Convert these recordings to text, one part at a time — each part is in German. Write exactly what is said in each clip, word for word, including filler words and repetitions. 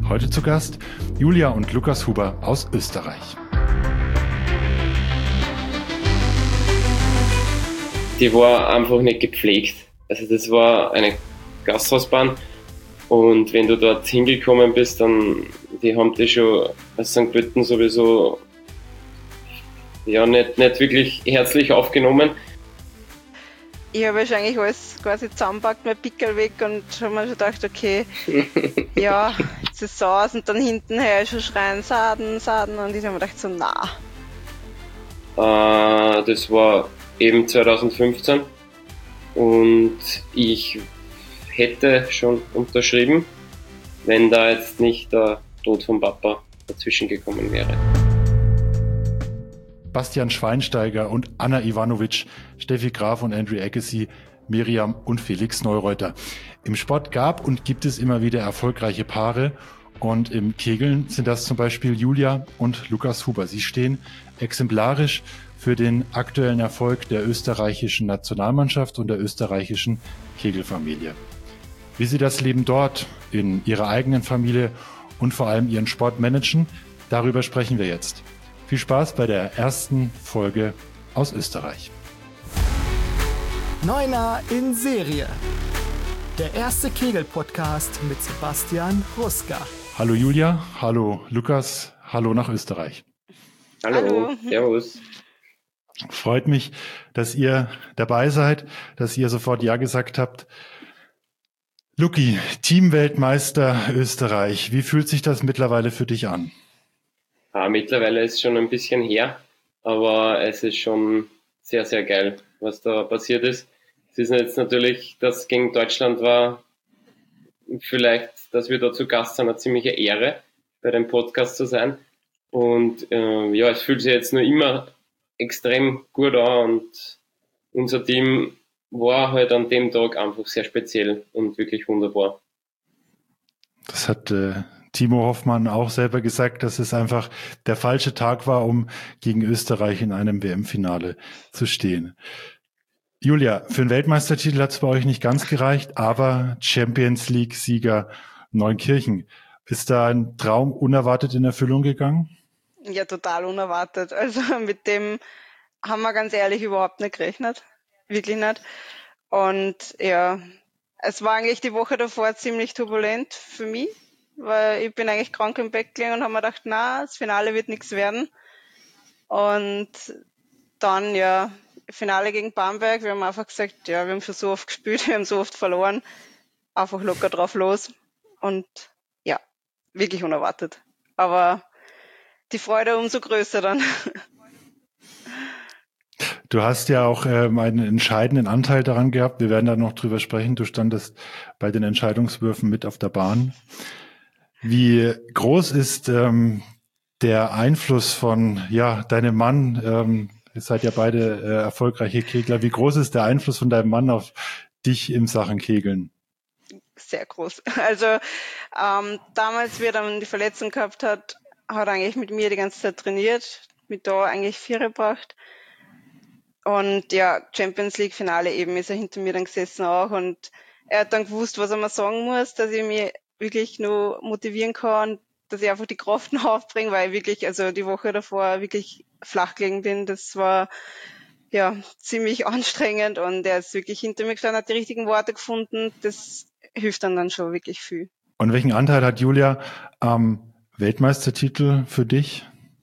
Heute zu Gast Julia und Lukas Huber aus Österreich. Die war einfach nicht gepflegt. Also das war eine Gasthausbahn und wenn du dort hingekommen bist, dann die haben die schon als Sankt Pölten sowieso ja nicht, nicht wirklich herzlich aufgenommen. Ich habe wahrscheinlich alles quasi zusammenpackt, mein Pickel weg und habe mir schon gedacht, okay, ja, jetzt ist es aus und dann hintenher schon schreien, Saden, Saden und ich habe mir gedacht so, na. Äh, das war eben zwanzig fünfzehn und ich hätte schon unterschrieben, wenn da jetzt nicht der Tod von Papa dazwischen gekommen wäre. Bastian Schweinsteiger und Anna Ivanovic, Steffi Graf und Andrew Agassi, Miriam und Felix Neureuter. Im Sport gab und gibt es immer wieder erfolgreiche Paare und im Kegeln sind das zum Beispiel Julia und Lukas Huber. Sie stehen exemplarisch für den aktuellen Erfolg der österreichischen Nationalmannschaft und der österreichischen Kegelfamilie. Wie sie das Leben dort in ihrer eigenen Familie und vor allem ihren Sport managen, darüber sprechen wir jetzt. Viel Spaß bei der ersten Folge aus Österreich. Neuner in Serie. Der erste Kegel-Podcast mit Sebastian Ruska. Hallo Julia, hallo Lukas, hallo nach Österreich. Hallo, Hallo. Servus. Freut mich, dass ihr dabei seid, dass ihr sofort Ja gesagt habt. Luki, Teamweltmeister Österreich, wie fühlt sich das mittlerweile für dich an? Ja, mittlerweile ist es schon ein bisschen her, aber es ist schon sehr, sehr geil, was da passiert ist. Es ist jetzt natürlich, dass gegen Deutschland war, vielleicht, dass wir da zu Gast sind, eine ziemliche Ehre, bei dem Podcast zu sein. Und äh, ja, es fühlt sich jetzt nur immer extrem gut an und unser Team war halt an dem Tag einfach sehr speziell und wirklich wunderbar. Das hat äh, Timo Hoffmann auch selber gesagt, dass es einfach der falsche Tag war, um gegen Österreich in einem W M-Finale zu stehen. Julia, für einen Weltmeistertitel hat es bei euch nicht ganz gereicht, aber Champions League-Sieger Neunkirchen. Ist da ein Traum unerwartet in Erfüllung gegangen? Ja, total unerwartet. Also mit dem haben wir ganz ehrlich überhaupt nicht gerechnet. Wirklich nicht. Und ja, es war eigentlich die Woche davor ziemlich turbulent für mich, weil ich bin eigentlich krank im Bett gelegen und habe mir gedacht, na, das Finale wird nichts werden. Und dann, ja, Finale gegen Bamberg, wir haben einfach gesagt, ja, wir haben schon so oft gespielt, wir haben so oft verloren, einfach locker drauf los. Und ja, wirklich unerwartet. Aber die Freude umso größer dann. Du hast ja auch ähm, einen entscheidenden Anteil daran gehabt. Wir werden da noch drüber sprechen. Du standest bei den Entscheidungswürfen mit auf der Bahn. Wie groß ist ähm, der Einfluss von ja deinem Mann? Ähm, ihr seid ja beide äh, erfolgreiche Kegler. Wie groß ist der Einfluss von deinem Mann auf dich in Sachen Kegeln? Sehr groß. Also ähm, damals, wie er dann die Verletzung gehabt hat, hat er eigentlich mit mir die ganze Zeit trainiert, mit da eigentlich vier gebracht. Und ja, Champions League Finale eben ist er hinter mir dann gesessen auch und er hat dann gewusst, was er mir sagen muss, dass ich mich wirklich nur motivieren kann, dass ich einfach die Kraft noch aufbringe, weil ich wirklich, also die Woche davor wirklich flach gelegen bin. Das war ja ziemlich anstrengend und er ist wirklich hinter mir gestanden, hat die richtigen Worte gefunden. Das hilft dann dann schon wirklich viel. Und welchen Anteil hat Julia am Weltmeistertitel für dich?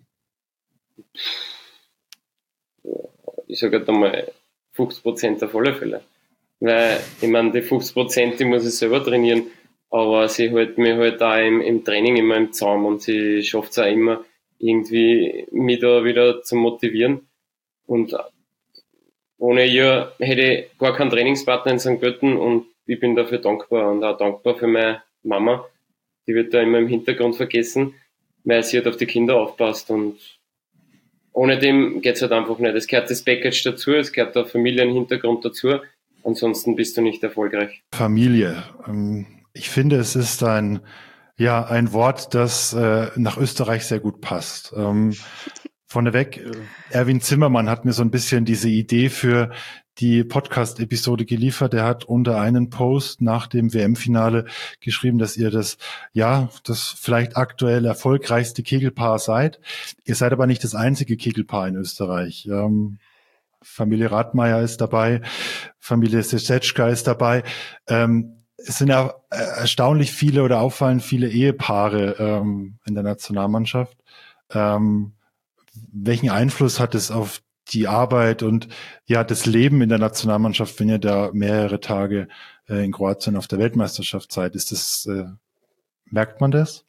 Ich sage halt einmal fünfzig Prozent auf alle Fälle. Weil, ich meine, die fünfzig Prozent, die muss ich selber trainieren, aber sie hält mich halt auch im, im Training immer im Zaum und sie schafft es auch immer, irgendwie mich da wieder zu motivieren. Und ohne ihr hätte ich gar keinen Trainingspartner in Sankt Pölten und ich bin dafür dankbar und auch dankbar für meine Mama. Die wird da immer im Hintergrund vergessen, weil sie halt auf die Kinder aufpasst und ohne dem geht's halt einfach nicht. Es gehört das Package dazu, es gehört der Familienhintergrund dazu. Ansonsten bist du nicht erfolgreich. Familie. Ich finde, es ist ein, ja, ein Wort, das äh, nach Österreich sehr gut passt. Ähm, vorneweg, Erwin Zimmermann hat mir so ein bisschen diese Idee für die Podcast-Episode geliefert. Er hat unter einen Post nach dem W M-Finale geschrieben, dass ihr das, ja, das vielleicht aktuell erfolgreichste Kegelpaar seid. Ihr seid aber nicht das einzige Kegelpaar in Österreich. Ähm, Familie Radmeier ist dabei, Familie Sesetschka ist dabei. Ähm, es sind ja erstaunlich viele oder auffallend viele Ehepaare ähm, in der Nationalmannschaft. Ähm, welchen Einfluss hat es auf die Arbeit und ja das Leben in der Nationalmannschaft, wenn ihr da mehrere Tage äh, in Kroatien auf der Weltmeisterschaft seid? Ist das, äh, merkt man das?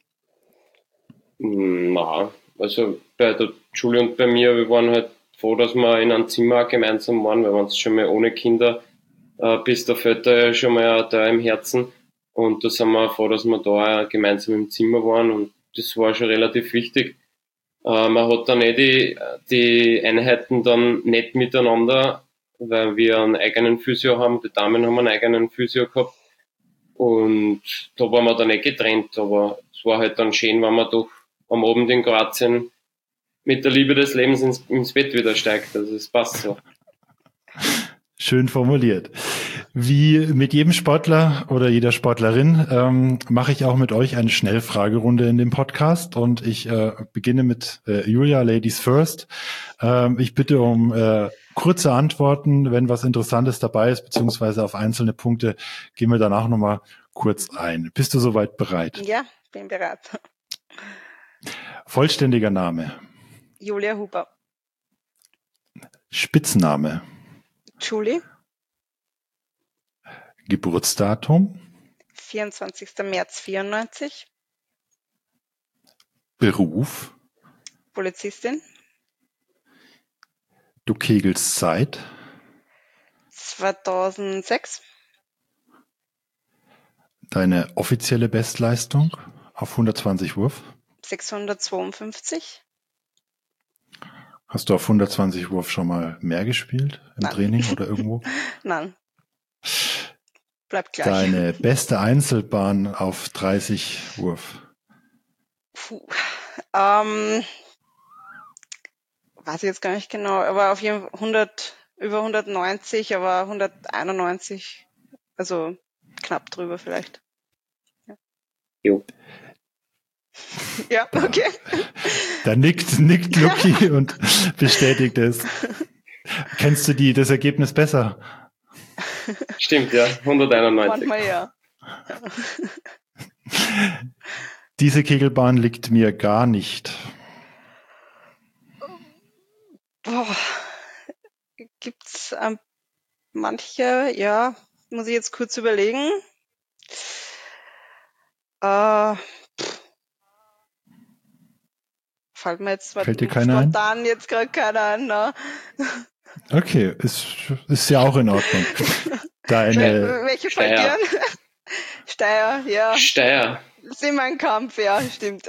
Na, also bei der Julie und bei mir, wir waren halt froh, dass wir in einem Zimmer gemeinsam waren, weil wir uns schon mal ohne Kinder äh, bis der Vater ja schon mal da im Herzen, und da sind wir froh, dass wir da gemeinsam im Zimmer waren, und das war schon relativ wichtig. Äh, man hat dann eh die, die Einheiten dann nicht miteinander, weil wir einen eigenen Physio haben, die Damen haben einen eigenen Physio gehabt, und da waren wir dann eh getrennt, aber es war halt dann schön, wenn man doch am Abend in Kroatien mit der Liebe des Lebens ins, ins Bett wieder steigt. Also es passt so. Schön formuliert. Wie mit jedem Sportler oder jeder Sportlerin ähm, mache ich auch mit euch eine Schnellfragerunde in dem Podcast, und ich äh, beginne mit äh, Julia, Ladies First. Ähm, ich bitte um äh, kurze Antworten, wenn was Interessantes dabei ist, beziehungsweise auf einzelne Punkte gehen wir danach nochmal kurz ein. Bist du soweit bereit? Ja, bin bereit. Vollständiger Name. Julia Huber. Spitzname. Julie. Geburtsdatum. vierundzwanzigster März vierundneunzig. Beruf. Polizistin. Du kegelst seit zweitausendsechs. Deine offizielle Bestleistung auf hundertzwanzig Wurf. sechshundertzweiundfünfzig. Hast du auf hundertzwanzig Wurf schon mal mehr gespielt im Nein. Training oder irgendwo? Nein. Bleibt gleich. Deine beste Einzelbahn auf dreißig Wurf. Puh. Ähm, weiß ich jetzt gar nicht genau, aber auf jeden Fall hundert, über hundertneunzig, aber hunderteinundneunzig, also knapp drüber vielleicht. Ja. Jo. Ja, okay. Da nickt, nickt Luki und bestätigt es. Kennst du die, das Ergebnis besser? Stimmt, ja, hunderteinundneunzig. Manchmal ja. Diese Kegelbahn liegt mir gar nicht. Boah. Gibt's ähm, manche, ja, muss ich jetzt kurz überlegen. Äh, fällt mir jetzt Fällt dir keiner spontan ein? jetzt gerade keiner ein. Ne? Okay, ist, ist ja auch in Ordnung. Deine Welche fällt dir an? Steyr, ja. Steyr. Simmernkampf, ja, stimmt.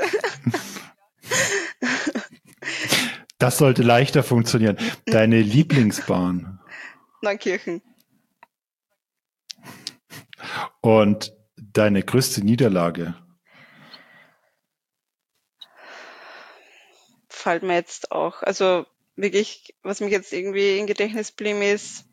Das sollte leichter funktionieren. Deine Lieblingsbahn. Neunkirchen. Und deine größte Niederlage. Fällt mir jetzt auch. Also wirklich, was mich jetzt irgendwie im Gedächtnis blieb, ist,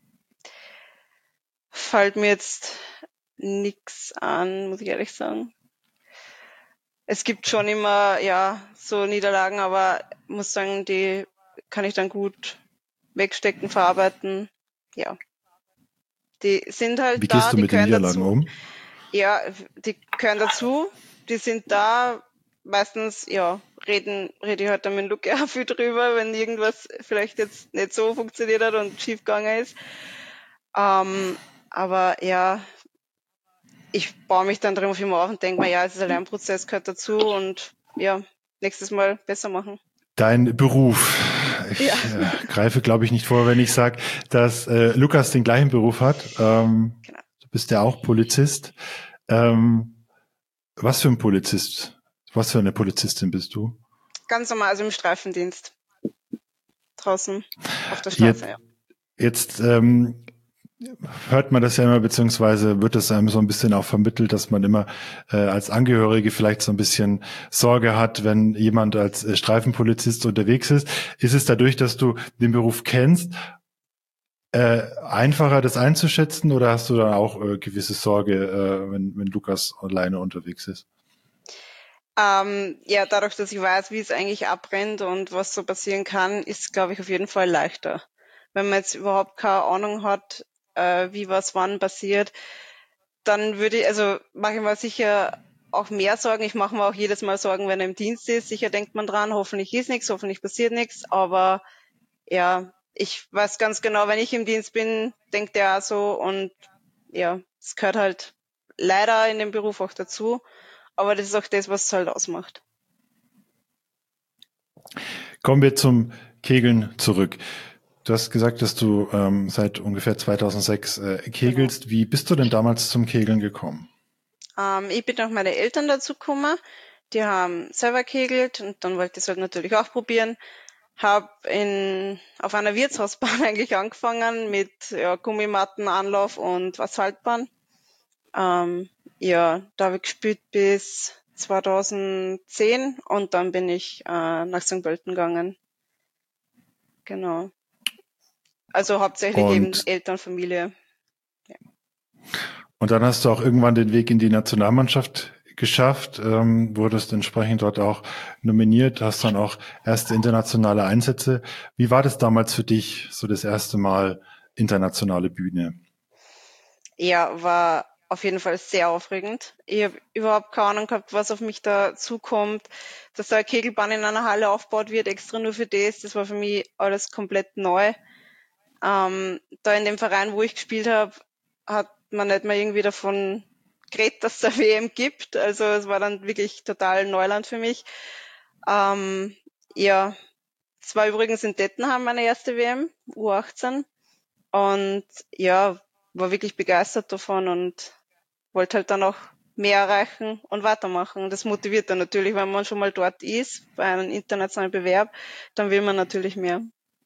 fällt mir jetzt nix an, muss ich ehrlich sagen. Es gibt schon immer, ja, so Niederlagen, aber muss sagen, die kann ich dann gut wegstecken, verarbeiten. Ja. Die sind halt Wie da, gehst du die mit den gehören Niederlagen dazu. um? Ja, die gehören dazu, die sind da. Meistens, ja, reden, rede ich halt dann mit Luke auch viel drüber, wenn irgendwas vielleicht jetzt nicht so funktioniert hat und schief gegangen ist. Ähm, aber ja, ich baue mich dann darauf immer auf und denke mir, ja, es ist ein Lernprozess, gehört dazu, und ja, nächstes Mal besser machen. Dein Beruf. Ich Ja. äh, greife, glaube ich, nicht vor, wenn ich sage, dass äh, Lukas den gleichen Beruf hat. Ähm, Genau. Du bist ja auch Polizist. Ähm, was für ein Polizist? Was für eine Polizistin bist du? Ganz normal, also im Streifendienst. Draußen auf der Straße, Jetzt, ja. jetzt ähm, hört man das ja immer, beziehungsweise wird es einem so ein bisschen auch vermittelt, dass man immer äh, als Angehörige vielleicht so ein bisschen Sorge hat, wenn jemand als äh, Streifenpolizist unterwegs ist. Ist es dadurch, dass du den Beruf kennst, äh, einfacher, das einzuschätzen, oder hast du dann auch äh, gewisse Sorge, äh, wenn, wenn Lukas alleine unterwegs ist? Ähm, ja, dadurch, dass ich weiß, wie es eigentlich abbrennt und was so passieren kann, ist es, glaube ich, auf jeden Fall leichter. Wenn man jetzt überhaupt keine Ahnung hat, äh, wie was wann passiert, dann würde ich, also mache ich mir sicher auch mehr Sorgen. Ich mache mir auch jedes Mal Sorgen, wenn er im Dienst ist. Sicher denkt man dran, hoffentlich ist nichts, hoffentlich passiert nichts. Aber ja, ich weiß ganz genau, wenn ich im Dienst bin, denkt er auch so. Und ja, es gehört halt leider in dem Beruf auch dazu. Aber das ist auch das, was es halt ausmacht. Kommen wir zum Kegeln zurück. Du hast gesagt, dass du ähm, seit ungefähr zweitausendsechs äh, kegelst. Genau. Wie bist du denn damals zum Kegeln gekommen? Ähm, ich bin durch meine Eltern dazu gekommen. Die haben selber kegelt und dann wollte ich es halt natürlich auch probieren. Hab in auf einer Wirtshausbahn eigentlich angefangen mit ja, Gummimatten, Anlauf und Asphaltbahn. Ähm, ja, da habe ich gespielt bis zweitausendzehn und dann bin ich äh, nach Sankt Pölten gegangen. Genau. Also hauptsächlich und eben Eltern, Familie. Ja. Und dann hast du auch irgendwann den Weg in die Nationalmannschaft geschafft, ähm, wurdest entsprechend dort auch nominiert, hast dann auch erste internationale Einsätze. Wie war das damals für dich, so das erste Mal internationale Bühne? Ja, war auf jeden Fall sehr aufregend. Ich habe überhaupt keine Ahnung gehabt, was auf mich da zukommt, dass da eine Kegelbahn in einer Halle aufgebaut wird, extra nur für das. Das war für mich alles komplett neu. Ähm, da in dem Verein, wo ich gespielt habe, hat man nicht mal irgendwie davon geredet, dass es eine W M gibt. Also es war dann wirklich total Neuland für mich. Ähm, ja, es war übrigens in Dettenham meine erste W M, U achtzehn. Und ja, war wirklich begeistert davon und wollte halt dann auch mehr erreichen und weitermachen. Das motiviert dann natürlich, wenn man schon mal dort ist, bei einem internationalen Bewerb, dann will man natürlich mehr.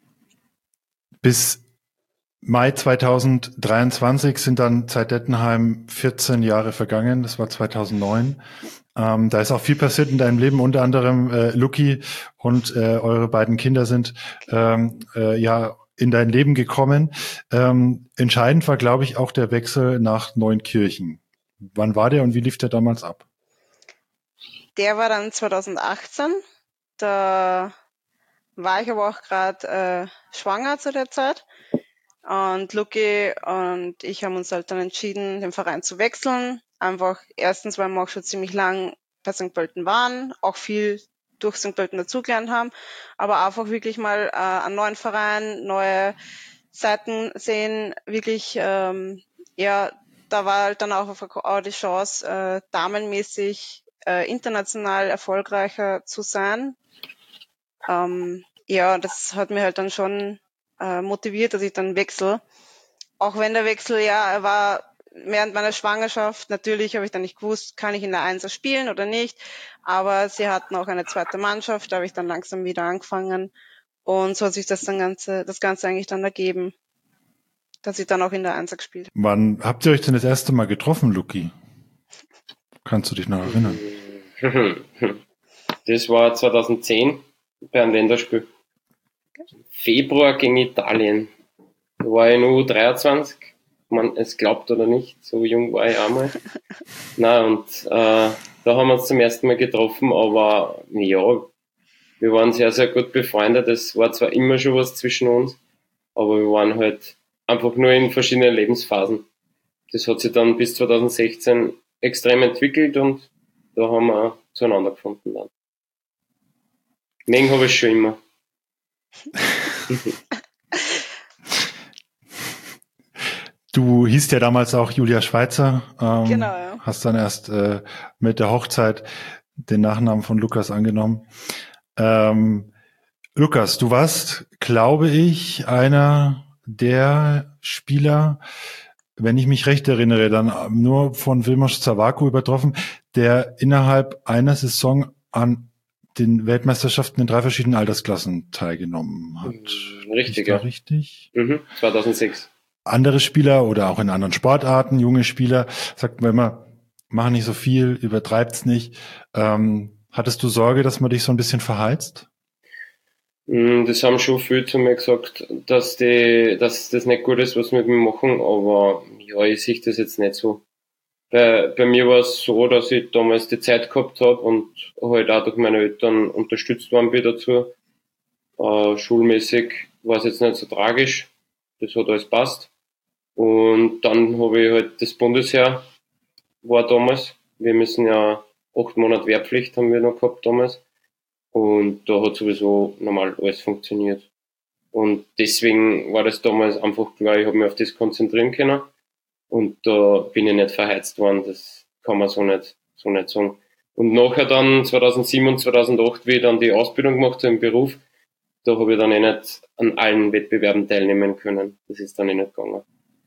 Bis Mai zweitausenddreiundzwanzig sind dann seit Dettenheim vierzehn Jahre vergangen, das war zweitausendneun. Ähm, da ist auch viel passiert in deinem Leben, unter anderem äh, Luki und äh, eure beiden Kinder sind ähm, äh, ja in dein Leben gekommen. Ähm, entscheidend war, glaube ich, auch der Wechsel nach Neunkirchen. Wann war der und wie lief der damals ab? Der war dann zweitausendachtzehn. Da war ich aber auch gerade äh, schwanger zu der Zeit. Und Luki und ich haben uns halt dann entschieden, den Verein zu wechseln. Einfach erstens, weil wir auch schon ziemlich lang bei Sankt Pölten waren, auch viel durch Sankt Pölten dazugelernt haben, aber einfach wirklich mal äh, einen neuen Verein, neue Seiten sehen, wirklich, ähm, ja, da war halt dann auch, auch die Chance, äh, damenmäßig äh, international erfolgreicher zu sein. Ähm, ja, das hat mir halt dann schon äh, motiviert, dass ich dann wechsle. Auch wenn der Wechsel, ja, er war während meiner Schwangerschaft, natürlich habe ich dann nicht gewusst, kann ich in der Einser spielen oder nicht, aber sie hatten auch eine zweite Mannschaft, da habe ich dann langsam wieder angefangen und so hat sich das dann Ganze, das Ganze eigentlich dann ergeben, dass ich dann auch in der Einser gespielt habe. Wann habt ihr euch denn das erste Mal getroffen, Luki? Kannst du dich noch erinnern? Das war zweitausendzehn bei einem Länderspiel. Februar gegen Italien. Da war ich nur U dreiundzwanzig. Man es glaubt oder nicht, so jung war ich einmal. Nein, und äh, da haben wir uns zum ersten Mal getroffen, aber ja, wir waren sehr, sehr gut befreundet. Es war zwar immer schon was zwischen uns, aber wir waren halt einfach nur in verschiedenen Lebensphasen. Das hat sich dann bis zweitausendsechzehn extrem entwickelt und da haben wir zueinander gefunden dann. Mengen habe ich schon immer. Du hießt ja damals auch Julia Schweizer. Ähm, genau, ja. Hast dann erst äh, mit der Hochzeit den Nachnamen von Lukas angenommen. Ähm, Lukas, du warst, glaube ich, einer der Spieler, wenn ich mich recht erinnere, dann nur von Vilmos Zavaku übertroffen, der innerhalb einer Saison an den Weltmeisterschaften in drei verschiedenen Altersklassen teilgenommen hat. Richtig, ja. Richtig? Mhm, zweitausendsechs. Andere Spieler oder auch in anderen Sportarten, junge Spieler, sagt man immer, mach nicht so viel, übertreibt's nicht. Ähm, hattest du Sorge, dass man dich so ein bisschen verheizt? Mm, Das haben schon viel zu mir gesagt, dass die, dass das nicht gut ist, was wir mit mir machen, aber ja, ich sehe das jetzt nicht so. Bei, bei mir war es so, dass ich damals die Zeit gehabt habe und halt auch durch meine Eltern unterstützt worden bin dazu. Äh, schulmäßig war es jetzt nicht so tragisch, das hat alles passt. Und dann habe ich halt das Bundesheer, war damals. Wir müssen ja acht Monate Wehrpflicht haben wir noch gehabt damals. Und da hat sowieso normal alles funktioniert. Und deswegen war das damals einfach klar, ich habe mich auf das konzentrieren können. Und da bin ich nicht verheizt worden, das kann man so nicht, so nicht sagen. Und nachher dann zweitausendsieben und zweitausendacht, wie ich dann die Ausbildung gemacht habe im Beruf, da habe ich dann eh nicht an allen Wettbewerben teilnehmen können. Das ist dann eh nicht gegangen.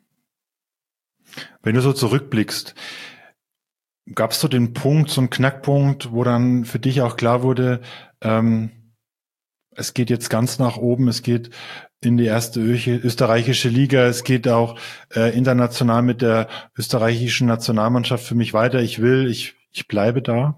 Wenn du so zurückblickst, gab es so den Punkt, so einen Knackpunkt, wo dann für dich auch klar wurde, ähm, es geht jetzt ganz nach oben, es geht in die erste österreichische Liga, es geht auch äh, international mit der österreichischen Nationalmannschaft für mich weiter. Ich will, ich, ich bleibe da.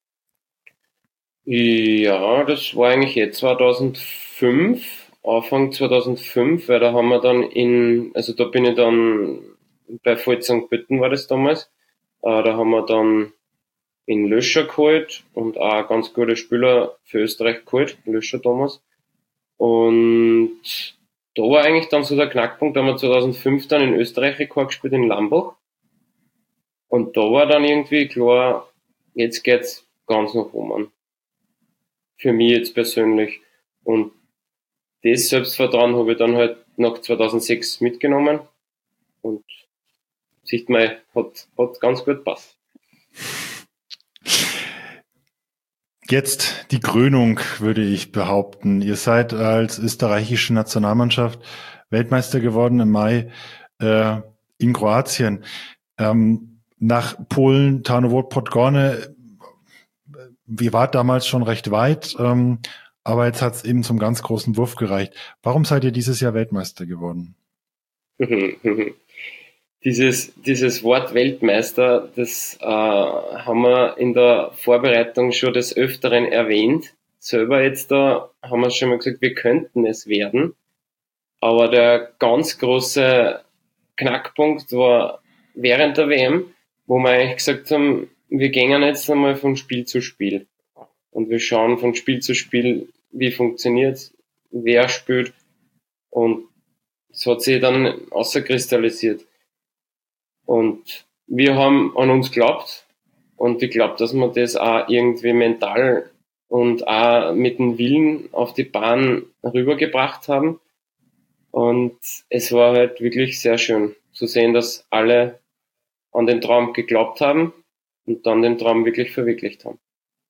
Ja, das war eigentlich jetzt zweitausendfünf, Anfang zweitausendfünf, weil da haben wir dann in, also da bin ich dann bei Pfalz Sankt Pölten war das damals, äh, da haben wir dann in Löscher geholt und auch ein ganz gute Spieler für Österreich geholt, Löscher damals. Und da war eigentlich dann so der Knackpunkt, da haben wir zweitausendfünf dann in Österreich Rekord gespielt in Lambach. Und da war dann irgendwie klar, jetzt geht's ganz nach oben. Für mich jetzt persönlich. Und das Selbstvertrauen habe ich dann halt nach zweitausendsechs mitgenommen. Und sieht man, hat, hat ganz gut gepasst. Jetzt die Krönung, würde ich behaupten. Ihr seid als österreichische Nationalmannschaft Weltmeister geworden im Mai äh, in Kroatien. Ähm, nach Polen, Tarnów Podgorne, wir waren damals schon recht weit, ähm, aber jetzt hat es eben zum ganz großen Wurf gereicht. Warum seid ihr dieses Jahr Weltmeister geworden? Dieses, dieses Wort Weltmeister, das äh, haben wir in der Vorbereitung schon des Öfteren erwähnt. Selber jetzt da haben wir schon mal gesagt, wir könnten es werden. Aber der ganz große Knackpunkt war während der W M, wo wir eigentlich gesagt haben, wir gehen jetzt einmal von Spiel zu Spiel. Und wir schauen von Spiel zu Spiel, wie funktioniert, wer spielt. Und es hat sich dann außerkristallisiert. Und wir haben an uns geglaubt und ich glaube, dass wir das auch irgendwie mental und auch mit dem Willen auf die Bahn rübergebracht haben. Und es war halt wirklich sehr schön zu sehen, dass alle an den Traum geglaubt haben und dann den Traum wirklich verwirklicht haben.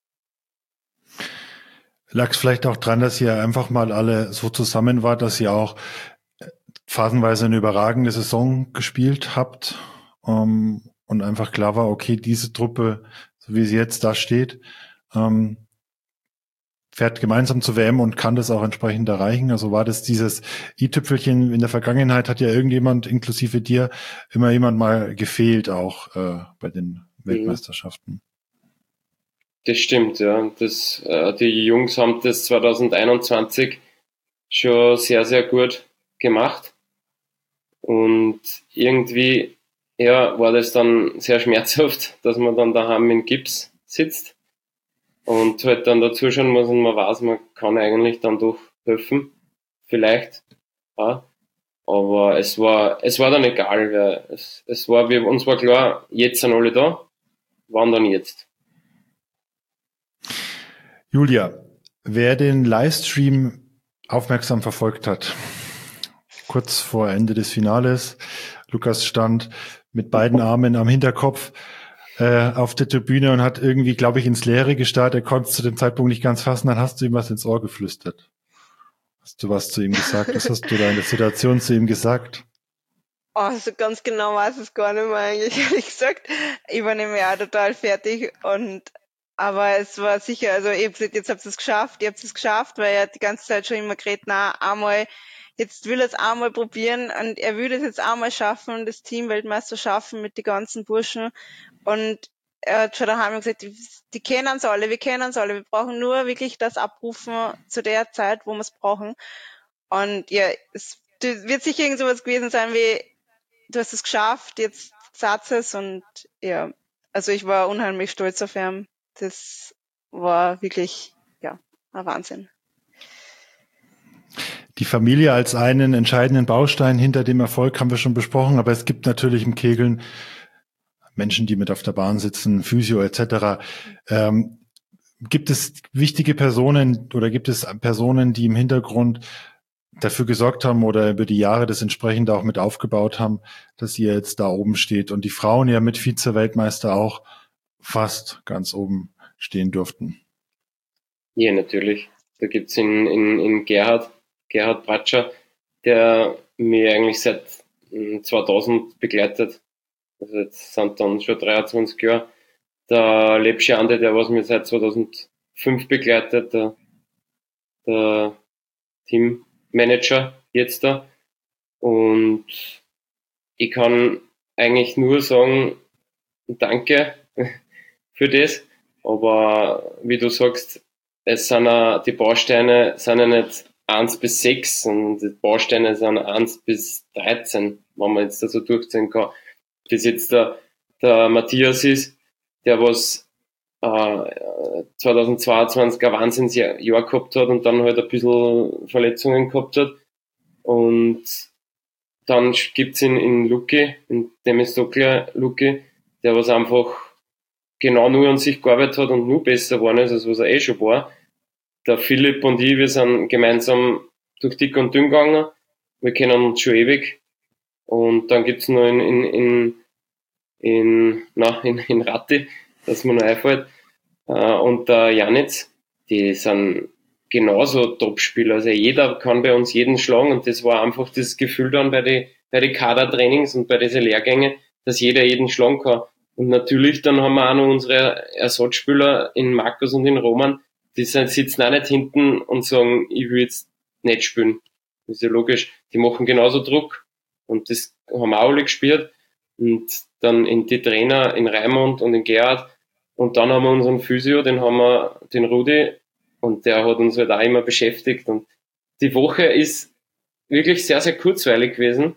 Lag es vielleicht auch dran, dass ihr einfach mal alle so zusammen wart, dass ihr auch phasenweise eine überragende Saison gespielt habt? Um, und einfach klar war, okay, diese Truppe, so wie sie jetzt da steht, ähm, fährt gemeinsam zur W M und kann das auch entsprechend erreichen. Also war das dieses i-Tüpfelchen in der Vergangenheit, hat ja irgendjemand, inklusive dir, immer jemand mal gefehlt auch äh, bei den Weltmeisterschaften. Das stimmt, ja. Das, äh, die Jungs haben das zweitausendeinundzwanzig schon sehr, sehr gut gemacht. Und irgendwie ja, war das dann sehr schmerzhaft, dass man dann daheim in Gips sitzt und halt dann dazuschauen muss und man weiß, man kann eigentlich dann doch helfen. Vielleicht. Ja. Aber es war, es war dann egal, weil es, es war, wir, uns war klar, jetzt sind alle da. Wann dann jetzt? Julia, wer den Livestream aufmerksam verfolgt hat, kurz vor Ende des Finales, Lukas stand mit beiden Armen am Hinterkopf äh, auf der Tribüne und hat irgendwie, glaube ich, ins Leere gestarrt. Er konnte es zu dem Zeitpunkt nicht ganz fassen. Dann hast du ihm was ins Ohr geflüstert. Hast du was zu ihm gesagt? Was hast du da in der Situation zu ihm gesagt? Oh, also ganz genau weiß ich es gar nicht mehr eigentlich, ehrlich gesagt. Ich war nämlich auch total fertig und aber es war sicher, also ich hab gesagt, jetzt habt ihr es geschafft, ihr habt es geschafft, weil er hat die ganze Zeit schon immer geredet, na, einmal, jetzt will er es einmal probieren und er will es jetzt einmal schaffen, das Team Weltmeister schaffen mit den ganzen Burschen und er hat schon daheim gesagt, die, die kennen es alle, wir kennen es alle, wir brauchen nur wirklich das abrufen zu der Zeit, wo wir es brauchen. Und ja, es wird sicher irgend sowas gewesen sein wie, du hast es geschafft, jetzt sagst es und ja, also ich war unheimlich stolz auf ihn. Das war wirklich, ja, ein Wahnsinn. Die Familie als einen entscheidenden Baustein hinter dem Erfolg haben wir schon besprochen, aber es gibt natürlich im Kegeln Menschen, die mit auf der Bahn sitzen, Physio et cetera. Ähm, gibt es wichtige Personen oder gibt es Personen, die im Hintergrund dafür gesorgt haben oder über die Jahre das entsprechend auch mit aufgebaut haben, dass ihr jetzt da oben steht und die Frauen ja mit Vize-Weltmeister auch fast ganz oben stehen durften? Ja, natürlich. Da gibt's in, in, in Gerhard, Gerhard Bratscher, der mich eigentlich seit zweitausend begleitet. Also jetzt sind dann schon dreiundzwanzig Jahre. Der Lepsche Ande, der was mir seit zweitausendfünf begleitet, der, der Teammanager jetzt da. Und ich kann eigentlich nur sagen, danke für das. Aber wie du sagst, es sind ja, die Bausteine sind ja nicht eins bis sechs und die Bausteine sind eins bis dreizehn, wenn man jetzt da so durchziehen kann. Das jetzt der, der Matthias ist, der was äh, zweitausendzweiundzwanzig ein Wahnsinnsjahr gehabt hat und dann halt ein bisschen Verletzungen gehabt hat. Und dann gibt's ihn in Luki, in Demistokler Luki, der was einfach genau nur an sich gearbeitet hat und nur besser geworden ist, als was er eh schon war. Der Philipp und ich, wir sind gemeinsam durch dick und dünn gegangen. Wir kennen uns schon ewig. Und dann gibt's noch in, in, in, in, na, in, in Ratti, dass mir noch einfällt. Und der Janitz, die sind genauso Top-Spieler. Also jeder kann bei uns jeden schlagen und das war einfach das Gefühl dann bei den bei die Kadertrainings und bei diesen Lehrgängen, dass jeder jeden schlagen kann. Und natürlich dann haben wir auch noch unsere Ersatzspieler in Markus und in Roman, die sind, sitzen auch nicht hinten und sagen, ich will jetzt nicht spielen. Das ist ja logisch. Die machen genauso Druck und das haben wir auch alle gespielt. Und dann in die Trainer in Raimund und in Gerhard und dann haben wir unseren Physio, den haben wir, den Rudi, und der hat uns halt auch immer beschäftigt. Und die Woche ist wirklich sehr, sehr kurzweilig gewesen,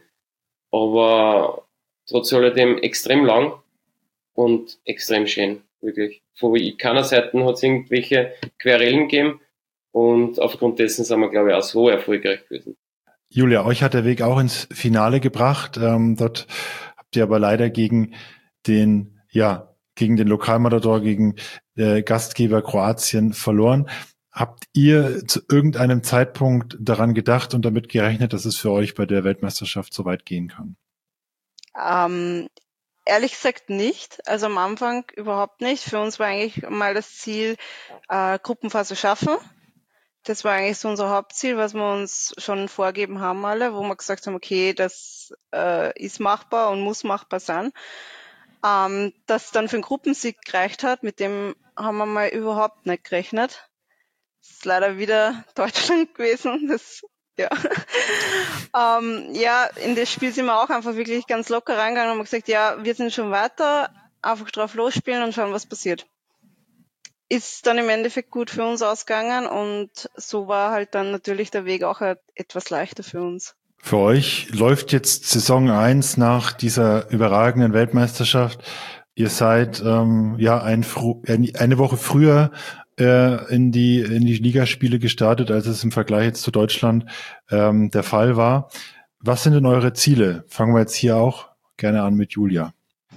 aber trotz alledem extrem lang und extrem schön, wirklich. Von keiner Seite hat es irgendwelche Querelen gegeben und aufgrund dessen sind wir, glaube ich, auch so erfolgreich gewesen. Julia, euch hat der Weg auch ins Finale gebracht. Ähm, dort habt ihr aber leider gegen den, ja, gegen den Lokalmatador, gegen äh, Gastgeber Kroatien verloren. Habt ihr zu irgendeinem Zeitpunkt daran gedacht und damit gerechnet, dass es für euch bei der Weltmeisterschaft so weit gehen kann? Ähm, ehrlich gesagt nicht. Also am Anfang überhaupt nicht. Für uns war eigentlich mal das Ziel, äh, Gruppenphase schaffen. Das war eigentlich so unser Hauptziel, was wir uns schon vorgeben haben alle, wo wir gesagt haben, okay, das äh, ist machbar und muss machbar sein. Ähm, dass dann für den Gruppensieg gereicht hat, mit dem haben wir mal überhaupt nicht gerechnet. Das ist leider wieder Deutschland gewesen. Das, ja. ähm, ja, in das Spiel sind wir auch einfach wirklich ganz locker reingegangen und haben gesagt, ja, wir sind schon weiter, einfach drauf losspielen und schauen, was passiert. Ist dann im Endeffekt gut für uns ausgegangen und so war halt dann natürlich der Weg auch etwas leichter für uns. Für euch läuft jetzt Saison eins nach dieser überragenden Weltmeisterschaft. Ihr seid ähm, ja ein, eine Woche früher äh, in die in die Ligaspiele gestartet, als es im Vergleich jetzt zu Deutschland ähm, der Fall war. Was sind denn eure Ziele? Fangen wir jetzt hier auch gerne an mit Julia.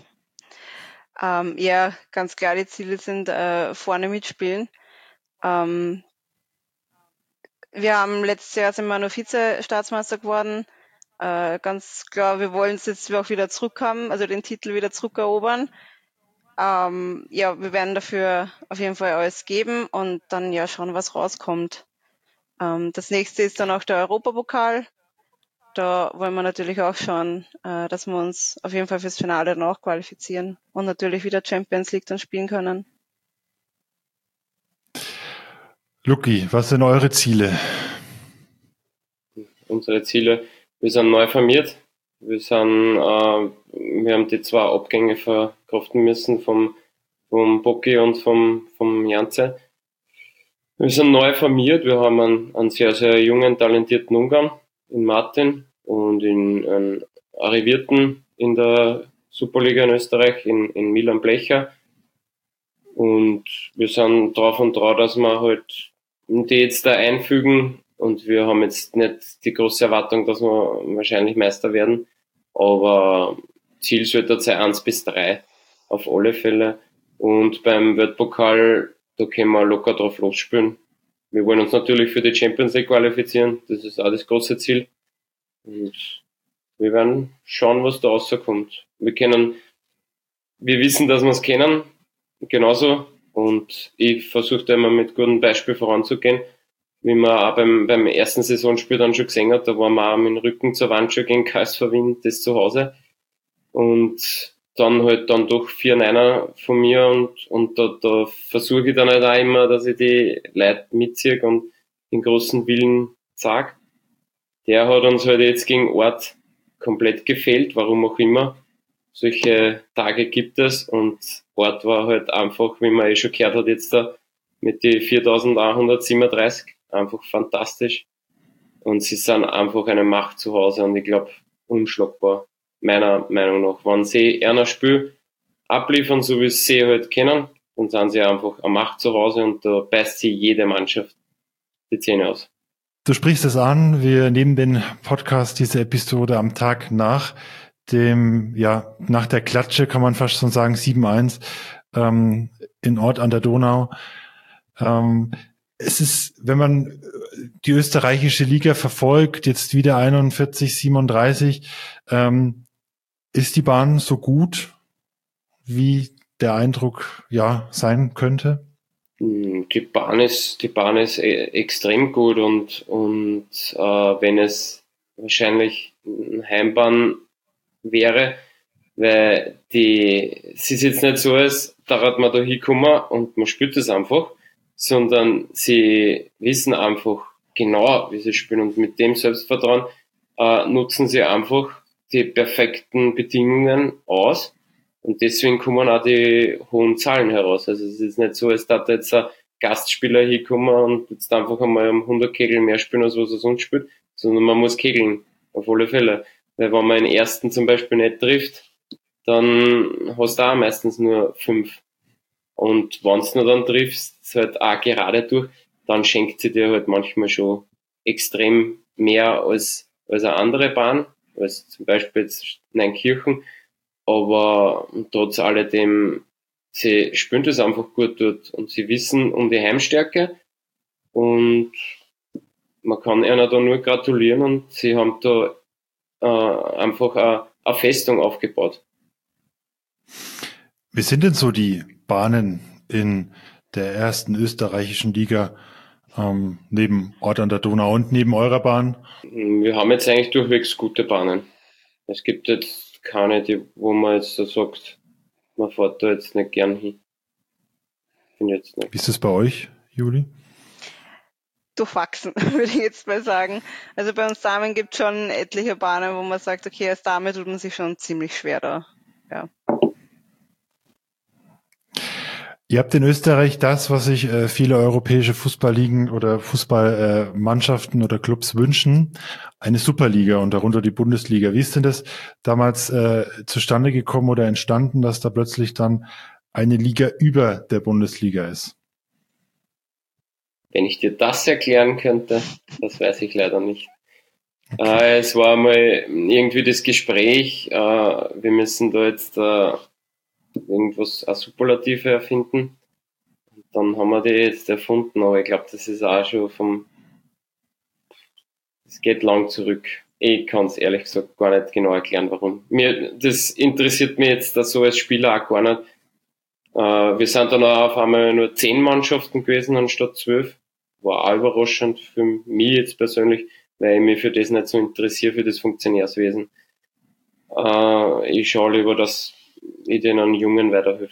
Ähm, ja, ganz klar, die Ziele sind äh, vorne mitspielen. Ähm, wir haben letztes Jahr sind wir noch Vize-Staatsmeister geworden. Äh, ganz klar, wir wollen es jetzt auch wieder zurückhaben, also den Titel wieder zurückerobern. Ähm, ja, wir werden dafür auf jeden Fall alles geben und dann ja schauen, was rauskommt. Ähm, das nächste ist dann auch der Europapokal. Da wollen wir natürlich auch schauen, äh, dass wir uns auf jeden Fall fürs Finale dann auch qualifizieren und natürlich wieder Champions League dann spielen können. Luki, was sind eure Ziele? Unsere Ziele, wir sind neu formiert. Wir sind, äh, wir haben die zwei Abgänge verkraften müssen vom, vom Bocki und vom, vom Janze. Wir sind neu formiert, wir haben einen, einen sehr, sehr jungen, talentierten Ungarn in Martin und in einen Arrivierten in der Superliga in Österreich, in, in Milan Blecher. Und wir sind drauf und dran, dass wir halt die jetzt da einfügen. Und wir haben jetzt nicht die große Erwartung, dass wir wahrscheinlich Meister werden. Aber Ziel sollte sein eins bis drei auf alle Fälle. Und beim Weltpokal, da können wir locker drauf losspielen. Wir wollen uns natürlich für die Champions League qualifizieren. Das ist auch das große Ziel. Und wir werden schauen, was da rauskommt. Wir können, wir wissen, dass wir es kennen. Genauso. Und ich versuche da immer mit gutem Beispiel voranzugehen. Wie man auch beim, beim ersten Saisonspiel dann schon gesehen hat, da waren wir auch mit dem Rücken zur Wand schon gegen K S V Wien, das zu Hause. Und dann halt dann doch vier Neiner von mir und, und da, da versuche ich dann halt auch immer, dass ich die Leute mitziehe und den großen Willen zeige. Der hat uns halt jetzt gegen Ort komplett gefehlt, warum auch immer. Solche Tage gibt es und Ort war halt einfach, wie man eh schon gehört hat jetzt da, mit die viertausendeinhundertsiebenunddreißig einfach fantastisch. Und sie sind einfach eine Macht zu Hause und ich glaube, unschlagbar, meiner Meinung nach. Wenn sie einer Spiel abliefern, so wie sie halt kennen, dann sind sie einfach eine Macht zu Hause und da beißt sie jede Mannschaft die Zähne aus. Du sprichst es an, wir nehmen den Podcast, diese Episode am Tag nach dem, ja, nach der Klatsche, kann man fast schon sagen, sieben eins ähm, in Ort an der Donau. Ähm, es ist, wenn man die österreichische Liga verfolgt, jetzt wieder einundvierzig siebenunddreißig, ähm, ist die Bahn so gut, wie der Eindruck ja sein könnte? Die Bahn ist, die Bahn ist e- extrem gut und, und äh, wenn es wahrscheinlich eine Heimbahn wäre, weil die, es ist jetzt nicht so, als da hat man da hinkommen und man spielt es einfach, sondern sie wissen einfach genau, wie sie spielen und mit dem Selbstvertrauen äh, nutzen sie einfach die perfekten Bedingungen aus und deswegen kommen auch die hohen Zahlen heraus. Also es ist nicht so, als da jetzt ein Gastspieler hinkommen und jetzt einfach einmal um hundert Kegel mehr spielen, als was er sonst spielt, sondern man muss kegeln, auf alle Fälle. Weil wenn man den ersten zum Beispiel nicht trifft, dann hast du auch meistens nur fünf. Und wenn du dann triffst, halt auch gerade durch, dann schenkt sie dir halt manchmal schon extrem mehr als, als eine andere Bahn, als zum Beispiel jetzt Neunkirchen. Aber trotz alledem, sie spielen das einfach gut dort und sie wissen um die Heimstärke und man kann ihnen da nur gratulieren und sie haben da äh, einfach eine, eine Festung aufgebaut. Wie sind denn so die Bahnen in der ersten österreichischen Liga ähm, neben Ort an der Donau und neben eurer Bahn? Wir haben jetzt eigentlich durchwegs gute Bahnen. Es gibt jetzt keine, die, wo man jetzt so sagt, man fährt da jetzt nicht gern hin. Bin jetzt nicht. Wie ist es bei euch, Juli? Durchwachsen, würde ich jetzt mal sagen. Also bei uns Damen gibt es schon etliche Bahnen, wo man sagt, okay, als Dame tut man sich schon ziemlich schwer da. Ja. Ihr habt in Österreich das, was sich äh, viele europäische Fußballligen oder Fußballmannschaften äh, oder Clubs wünschen, eine Superliga und darunter die Bundesliga. Wie ist denn das damals äh, zustande gekommen oder entstanden, dass da plötzlich dann eine Liga über der Bundesliga ist? Wenn ich dir das erklären könnte, das weiß ich leider nicht. Okay. Äh, es war mal irgendwie das Gespräch, äh, wir müssen da jetzt äh, irgendwas, eine Superlative erfinden. Und dann haben wir die jetzt erfunden, aber ich glaube, das ist auch schon vom, es geht lang zurück. Ich kann es ehrlich gesagt gar nicht genau erklären, warum. Mir, das interessiert mich jetzt da so als Spieler auch gar nicht. Äh, wir sind dann auch auf einmal nur zehn Mannschaften gewesen anstatt zwölf. War auch überraschend für mich jetzt persönlich, weil ich mich für das nicht so interessiere, für das Funktionärswesen. Äh, ich schaue lieber, dass ich den Jungen weiterhelfe.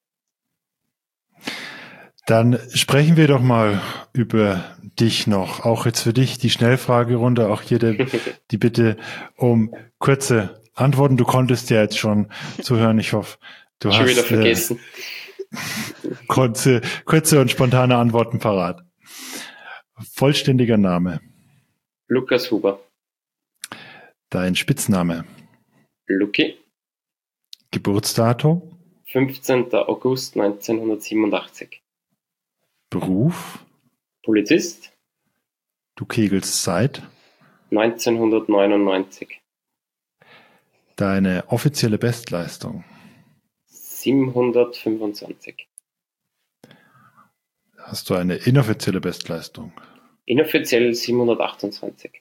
Dann sprechen wir doch mal über dich noch. Auch jetzt für dich die Schnellfragerunde, auch hier der, die Bitte um kurze Antworten. Du konntest ja jetzt schon zuhören. Ich hoffe, du schon hast wieder vergessen. Kurze, kurze und spontane Antworten parat. Vollständiger Name. Lukas Huber. Dein Spitzname. Luki. Geburtsdatum. fünfzehnter August neunzehnhundertsiebenundachtzig. Beruf. Polizist. Du kegelst seit. neunzehnhundertneunundneunzig. Deine offizielle Bestleistung. siebenhundertfünfundzwanzig. Hast du eine inoffizielle Bestleistung? Inoffiziell siebenhundertachtundzwanzig.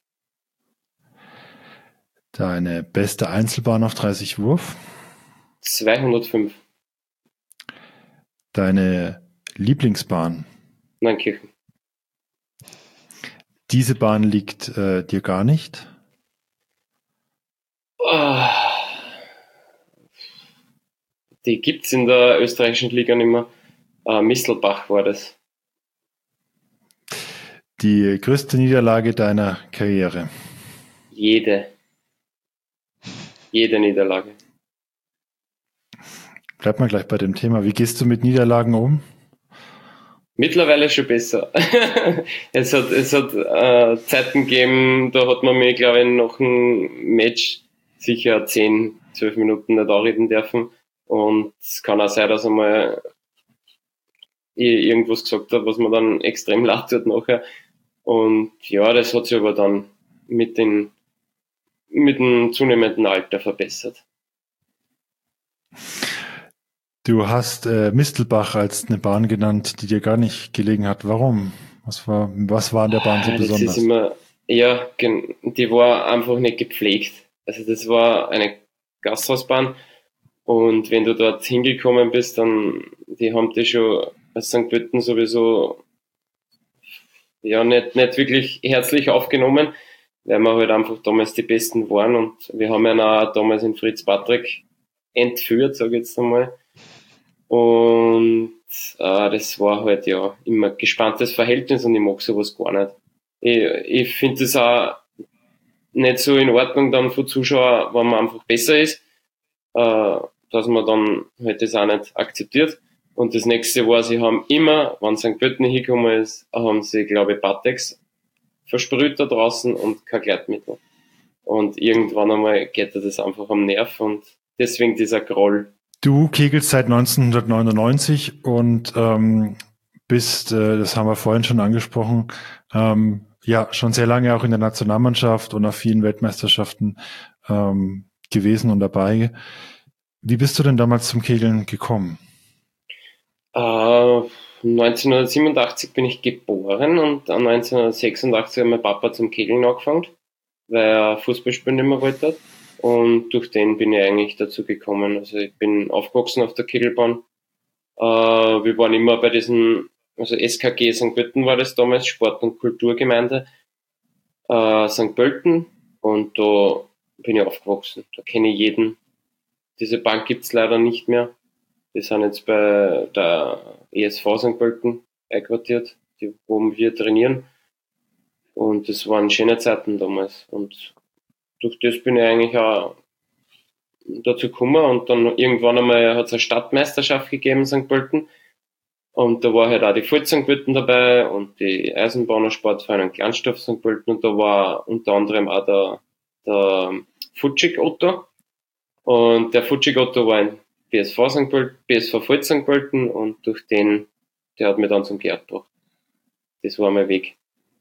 Deine beste Einzelbahn auf dreißig Wurf? zweihundertfünf. Deine Lieblingsbahn? Neunkirchen. Diese Bahn liegt äh, dir gar nicht? Oh. Die gibt's in der österreichischen Liga nicht mehr. Äh, Mistelbach war das. Die größte Niederlage deiner Karriere? Jede. Jede Niederlage. Bleib mal gleich bei dem Thema. Wie gehst du mit Niederlagen um? Mittlerweile schon besser. es hat, es hat äh, Zeiten gegeben, da hat man mir, glaube ich, nach einem Match sicher zehn, zwölf Minuten nicht anreden dürfen. Und es kann auch sein, dass einmal ich irgendwas gesagt habe, was mir dann extrem leid tut nachher. Und ja, das hat sich aber dann mit, den, mit dem zunehmenden Alter verbessert. Du hast äh, Mistelbach als eine Bahn genannt, die dir gar nicht gelegen hat. Warum? Was war, was war an der Bahn so das besonders? Ist immer, ja, die war einfach nicht gepflegt. Also das war eine Gasthausbahn und wenn du dort hingekommen bist, dann, die haben die schon als Sankt Pölten sowieso ja nicht, nicht wirklich herzlich aufgenommen, weil wir halt einfach damals die Besten waren und wir haben ja auch damals in Fritz Patrick entführt, sage ich jetzt einmal. Und äh, das war halt ja immer ein gespanntes Verhältnis und ich mag sowas gar nicht. Ich, ich finde das auch nicht so in Ordnung dann für Zuschauer, wenn man einfach besser ist, äh, dass man dann halt das auch nicht akzeptiert. Und das nächste war, sie haben immer, wenn Sankt Pölten hingekommen ist, haben sie, glaube ich, Patex versprüht da draußen und kein Gleitmittel. Und irgendwann einmal geht das einfach am Nerv und deswegen dieser Groll. Du kegelst seit neunzehnhundertneunundneunzig und ähm, bist, äh, das haben wir vorhin schon angesprochen, ähm, ja, schon sehr lange auch in der Nationalmannschaft und auf vielen Weltmeisterschaften ähm, gewesen und dabei. Wie bist du denn damals zum Kegeln gekommen? Äh, neunzehnhundertsiebenundachtzig bin ich geboren und neunzehnhundertsechsundachtzig hat mein Papa zum Kegeln angefangen, weil er Fußball spielen nicht mehr wollte. Und durch den bin ich eigentlich dazu gekommen. Also ich bin aufgewachsen auf der Kegelbahn. Äh, wir waren immer bei diesen, also S K G Sankt Pölten war das damals, Sport- und Kulturgemeinde äh, Sankt Pölten. Und da bin ich aufgewachsen. Da kenne ich jeden. Diese Bank gibt's leider nicht mehr. Die sind jetzt bei der E S V Sankt Pölten einquartiert, die, wo wir trainieren. Und das waren schöne Zeiten damals. Und durch das bin ich eigentlich auch dazu gekommen und dann irgendwann einmal hat es eine Stadtmeisterschaft gegeben in Sankt Pölten und da war halt auch die Volt Sankt Pölten dabei und die Eisenbahner Sportverein Kleinstoff Sankt Pölten und da war unter anderem auch der, der Futschig Otto und der Futschig Otto war ein B S V Sankt Pölten, B S V Volt Sankt Pölten und durch den, der hat mir dann zum Gerd gebracht. Das war mein Weg.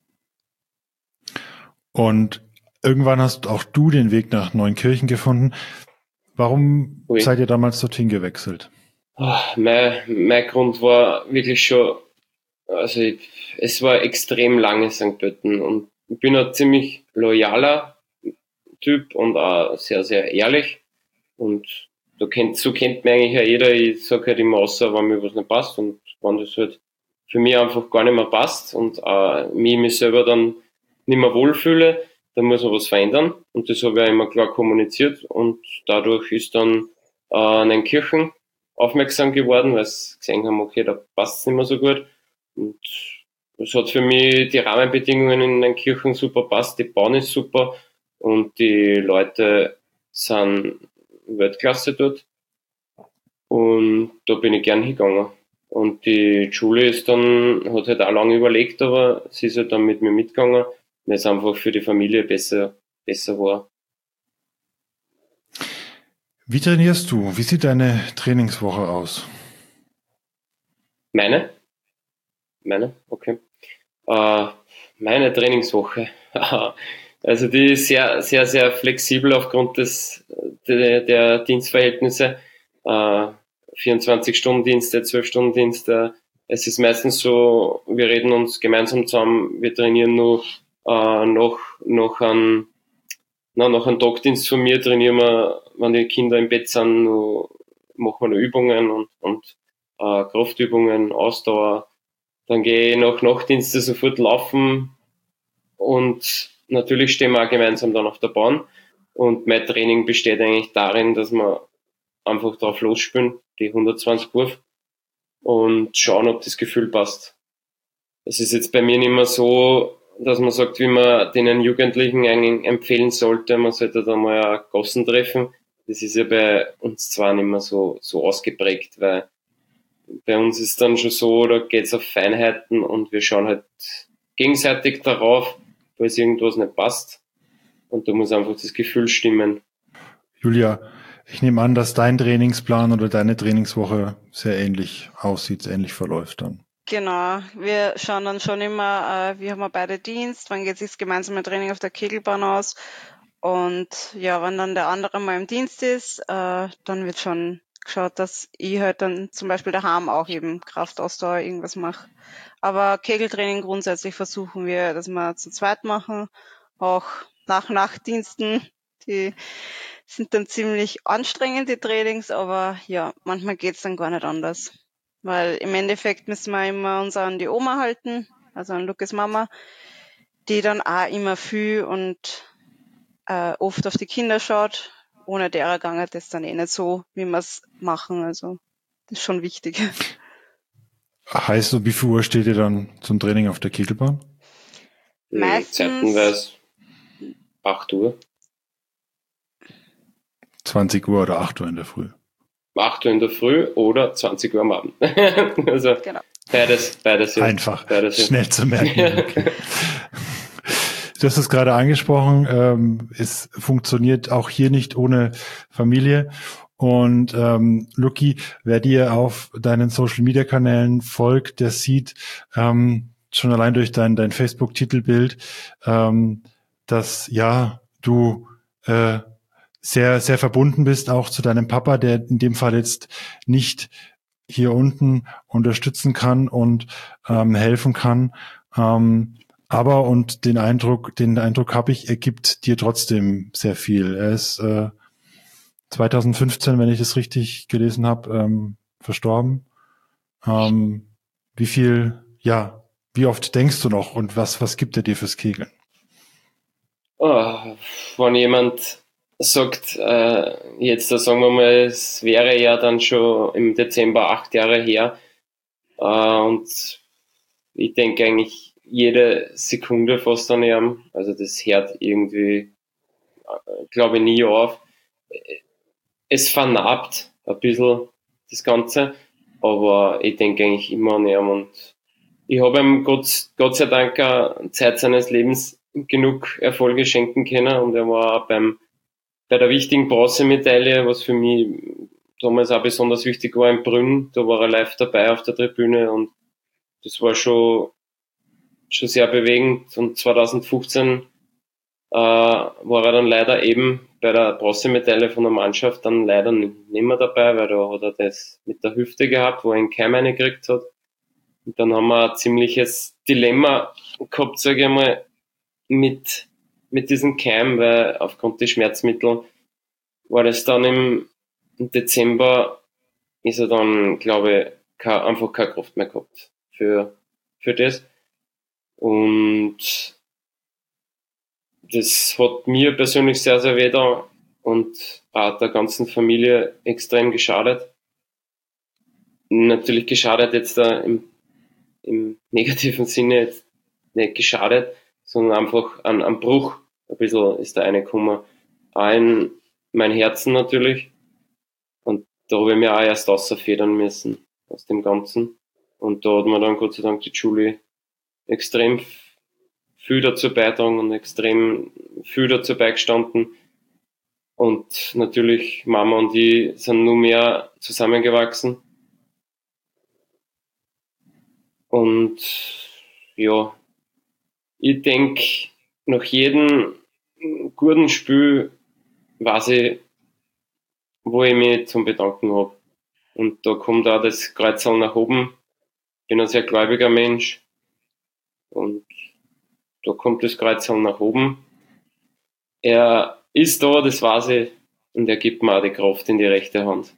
Und irgendwann hast auch du den Weg nach Neunkirchen gefunden. Warum Ui. seid ihr damals dorthin gewechselt? Oh, mein, mein Grund war wirklich schon, also ich, es war extrem lange Sankt Pölten und ich bin ein ziemlich loyaler Typ und auch sehr, sehr ehrlich und da kennt, so kennt mich eigentlich ja jeder, ich sage halt immer außer, wenn mir was nicht passt und wenn das halt für mich einfach gar nicht mehr passt und äh, mich, mich selber dann nicht mehr wohlfühle, dann muss man was verändern und das habe ich auch immer klar kommuniziert und dadurch ist dann äh, Neunkirchen aufmerksam geworden, weil sie gesehen haben, okay, da passt es nicht mehr so gut und es hat für mich die Rahmenbedingungen in Neunkirchen super passt, die Bahn ist super und die Leute sind Weltklasse dort und da bin ich gern hingegangen Und die Julie ist dann, hat halt auch lange überlegt, aber sie ist halt dann mit mir mitgegangen, weil es einfach für die Familie besser, besser war. Wie trainierst du? Wie sieht deine Trainingswoche aus? Meine? Meine? Okay. Äh, meine Trainingswoche. Also die ist sehr, sehr, sehr flexibel aufgrund des, der, der Dienstverhältnisse. Äh, vierundzwanzig-Stunden-Dienste, zwölf-Stunden-Dienste. Es ist meistens so, wir reden uns gemeinsam zusammen, wir trainieren nur äh, noch, noch an, na, nach einem Tagdienst von mir trainieren wir, wenn die Kinder im Bett sind, noch, machen wir noch Übungen und, und äh, Kraftübungen, Ausdauer. Dann gehe ich nach Nachtdienste sofort laufen und natürlich stehen wir auch gemeinsam dann auf der Bahn. Und mein Training besteht eigentlich darin, dass wir einfach drauf losspielen, die hundertzwanzig Wurf, und schauen, ob das Gefühl passt. Es ist jetzt bei mir nicht mehr so, dass man sagt, wie man den Jugendlichen eigentlich empfehlen sollte, man sollte da mal ein Gossen treffen. Das ist ja bei uns zwar nicht mehr so, so ausgeprägt, weil bei uns ist dann schon so, da geht's auf Feinheiten und wir schauen halt gegenseitig darauf, falls irgendwas nicht passt. Und da muss einfach das Gefühl stimmen. Julia, ich nehme an, dass dein Trainingsplan oder deine Trainingswoche sehr ähnlich aussieht, ähnlich verläuft dann. Genau, wir schauen dann schon immer, äh, wie haben wir beide Dienst, wann geht sich das gemeinsame Training auf der Kegelbahn aus. Und ja, wenn dann der andere mal im Dienst ist, äh, dann wird schon geschaut, dass ich halt dann zum Beispiel daheim auch eben Kraftausdauer irgendwas mache. Aber Kegeltraining grundsätzlich versuchen wir, dass wir zu zweit machen, auch nach Nachtdiensten. Die sind dann ziemlich anstrengend, die Trainings, aber ja, manchmal geht's dann gar nicht anders. Weil im Endeffekt müssen wir immer uns an die Oma halten, also an Lukas Mama, die dann auch immer viel und äh, oft auf die Kinder schaut. Ohne derer ginge das dann eh nicht so, wie wir es machen. Also das ist schon wichtig. Heißt so, wie viel Uhr steht ihr dann zum Training auf der Kegelbahn? Meistens Zeitenweise acht Uhr. zwanzig Uhr oder acht Uhr in der Früh? acht Uhr in der Früh oder zwanzig Uhr am Abend. Also genau. beides, beides. Ja. Einfach, beides, ja. schnell zu merken. Okay. Du hast es gerade angesprochen, ähm, es funktioniert auch hier nicht ohne Familie. Und ähm, Luki, wer dir auf deinen Social-Media-Kanälen folgt, der sieht ähm, schon allein durch dein, dein Facebook-Titelbild, ähm, dass ja du äh, sehr, sehr verbunden bist auch zu deinem Papa, der in dem Fall jetzt nicht hier unten unterstützen kann und ähm, helfen kann. Ähm, aber und den Eindruck, den Eindruck habe ich, er gibt dir trotzdem sehr viel. Er ist äh, zwanzig fünfzehn, wenn ich das richtig gelesen habe, ähm, verstorben. Ähm, wie viel, ja, wie oft denkst du noch und was, was gibt er dir fürs Kegeln? Oh, wenn jemand sagt, äh, jetzt da sagen wir mal, es wäre ja dann schon im Dezember acht Jahre her, äh, und ich denke eigentlich jede Sekunde fast an ihm, also das hört irgendwie, äh, glaube ich, nie auf. Es vernarbt ein bisschen das Ganze, aber ich denke eigentlich immer an ihn und ich habe ihm Gott, Gott sei Dank auch Zeit seines Lebens genug Erfolge schenken können und er war auch beim, bei der wichtigen Bronzemedaille, was für mich damals auch besonders wichtig war, in Brünn, da war er live dabei auf der Tribüne und das war schon, schon sehr bewegend und zwanzig fünfzehn äh, war er dann leider eben bei der Bronzemedaille von der Mannschaft dann leider nicht mehr dabei, weil da hat er das mit der Hüfte gehabt, wo er einen Keim reingekriegt hat. Und dann haben wir ein ziemliches Dilemma gehabt, sage ich mal, mit, mit diesem Keim, weil aufgrund der Schmerzmittel war das dann im, im Dezember, ist er dann, glaube ich, kein, einfach keine Kraft mehr gehabt für, für das. Und das hat mir persönlich sehr, sehr weh da und auch der ganzen Familie extrem geschadet. Natürlich geschadet jetzt da im, im negativen Sinne jetzt nicht geschadet, sondern einfach an, an Bruch ein bisschen ist da reingekommen. Auch in mein Herzen natürlich. Und da habe ich mir auch erst rausfedern müssen aus dem Ganzen. Und da hat mir dann Gott sei Dank die Julie extrem viel dazu beitragen und extrem viel dazu beigestanden. Und natürlich Mama und ich sind nur mehr zusammengewachsen. Und ja, ich denke, nach jedem guten Spiel weiß ich, wo ich mich zum Bedanken habe. Und da kommt auch das Kreuzerl nach oben. Ich bin ein sehr gläubiger Mensch. Und da kommt das Kreuzerl nach oben. Er ist da, das weiß ich. Und er gibt mir auch die Kraft in die rechte Hand.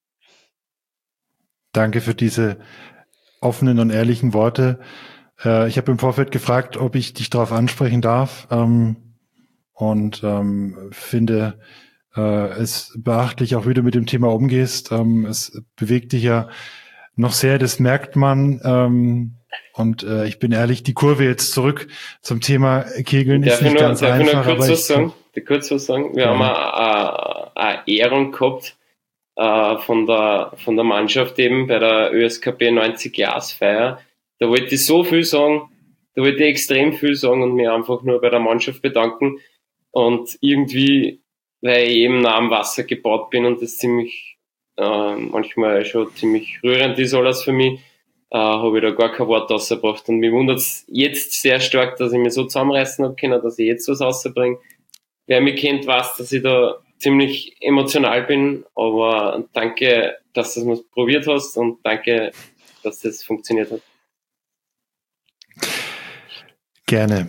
Danke für diese offenen und ehrlichen Worte. Äh, ich habe im Vorfeld gefragt, ob ich dich darauf ansprechen darf. Ähm, und ähm, finde äh, es beachtlich, auch wie du mit dem Thema umgehst. Ähm, es bewegt dich ja noch sehr, das merkt man. Ähm, und äh, ich bin ehrlich, die Kurve jetzt zurück zum Thema Kegeln darf ist nicht nur, ganz darf einfach. Ich nur kurz aber was ich, sagen? Kurz was sagen? Wir ja. haben eine Ehrung gehabt äh, von der von der Mannschaft eben bei der Ö S K B neunzig-Jahresfeier. Da wollte ich so viel sagen, da wollte ich extrem viel sagen und mir einfach nur bei der Mannschaft bedanken. Und irgendwie, weil ich eben nah am Wasser gebaut bin und das ziemlich äh, manchmal schon ziemlich rührend ist alles für mich, äh, habe ich da gar kein Wort rausgebracht. Und mich wundert es jetzt sehr stark, dass ich mich so zusammenreißen habe können, dass ich jetzt was rausbringe. Wer mich kennt, weiß, dass ich da ziemlich emotional bin, aber danke, dass du es mal probiert hast und danke, dass das funktioniert hat. Gerne.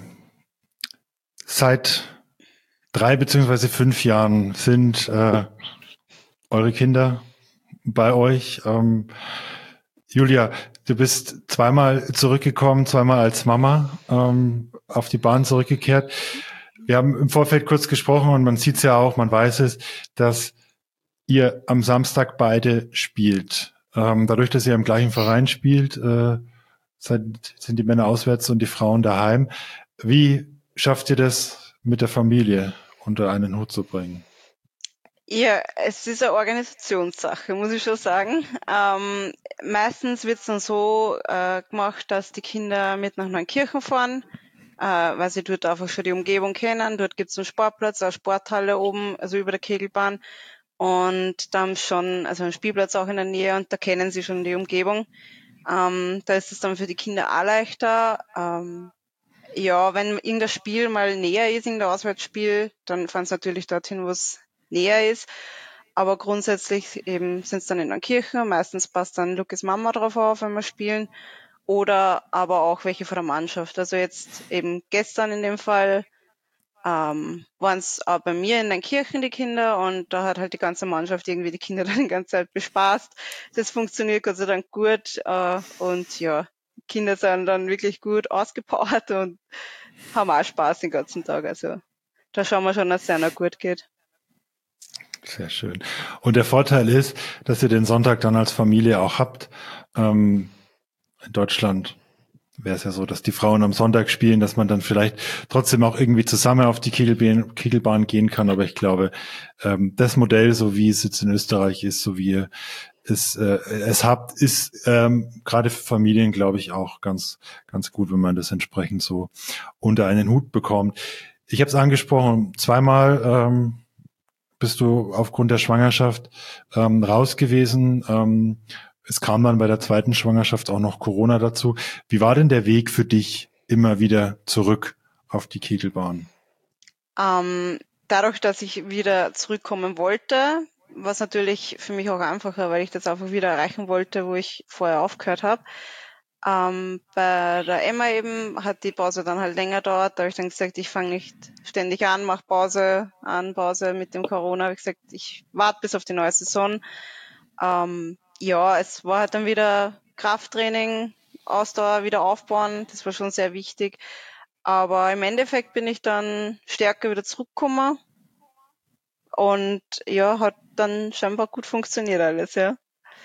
Seit drei beziehungsweise fünf Jahren sind äh, eure Kinder bei euch. Ähm, Julia, du bist zweimal zurückgekommen, zweimal als Mama ähm, auf die Bahn zurückgekehrt. Wir haben im Vorfeld kurz gesprochen und man sieht es ja auch, man weiß es, dass ihr am Samstag beide spielt. Ähm, dadurch, dass ihr im gleichen Verein spielt, äh, sind, sind die Männer auswärts und die Frauen daheim. Wie schafft ihr das mit der Familie unter einen Hut zu bringen? Ja, es ist eine Organisationssache, muss ich schon sagen. Ähm, meistens wird es dann so äh, gemacht, dass die Kinder mit nach Neunkirchen fahren, äh, weil sie dort einfach schon die Umgebung kennen. Dort gibt es einen Sportplatz, eine Sporthalle oben, also über der Kegelbahn. Und da haben sie schon, also einen Spielplatz auch in der Nähe und da kennen sie schon die Umgebung. Ähm, da ist es dann für die Kinder auch leichter. Ähm, ja, wenn irgendein Spiel mal näher ist, irgendein Auswärtsspiel, dann fahren sie natürlich dorthin, wo es näher ist. Aber grundsätzlich eben sind es dann in der Kirche. Meistens passt dann Lukas Mama drauf auf, wenn wir spielen. Oder aber auch welche von der Mannschaft. Also jetzt eben gestern in dem Fall ähm, waren es auch bei mir in den Kirchen die Kinder und da hat halt die ganze Mannschaft irgendwie die Kinder dann die ganze Zeit bespaßt. Das funktioniert Gott sei Dank gut äh, und ja, Kinder sind dann wirklich gut ausgepowert und haben auch Spaß den ganzen Tag. Also da schauen wir schon, dass es einer gut geht. Sehr schön. Und der Vorteil ist, dass ihr den Sonntag dann als Familie auch habt. Ähm, in Deutschland wäre es ja so, dass die Frauen am Sonntag spielen, dass man dann vielleicht trotzdem auch irgendwie zusammen auf die Kegelbahn, Kegelbahn gehen kann. Aber ich glaube, ähm, das Modell, so wie es jetzt in Österreich ist, so wie ihr es, äh, es habt, ist ähm, gerade für Familien, glaube ich, auch ganz, ganz gut, wenn man das entsprechend so unter einen Hut bekommt. Ich habe es angesprochen, zweimal ähm, bist du aufgrund der Schwangerschaft ähm, raus gewesen. Ähm, es kam dann bei der zweiten Schwangerschaft auch noch Corona dazu. Wie war denn der Weg für dich immer wieder zurück auf die Kegelbahn? Ähm, dadurch, dass ich wieder zurückkommen wollte, war es natürlich für mich auch einfacher, weil ich das einfach wieder erreichen wollte, wo ich vorher aufgehört habe. Ähm, bei der Emma eben hat die Pause dann halt länger dauert. Da habe ich dann gesagt, ich fange nicht ständig an, mache Pause an, Pause mit dem Corona. Habe ich gesagt, ich warte bis auf die neue Saison. Ähm, ja, es war halt dann wieder Krafttraining, Ausdauer wieder aufbauen. Das war schon sehr wichtig. Aber im Endeffekt bin ich dann stärker wieder zurückgekommen. Und ja, hat dann scheinbar gut funktioniert alles, ja.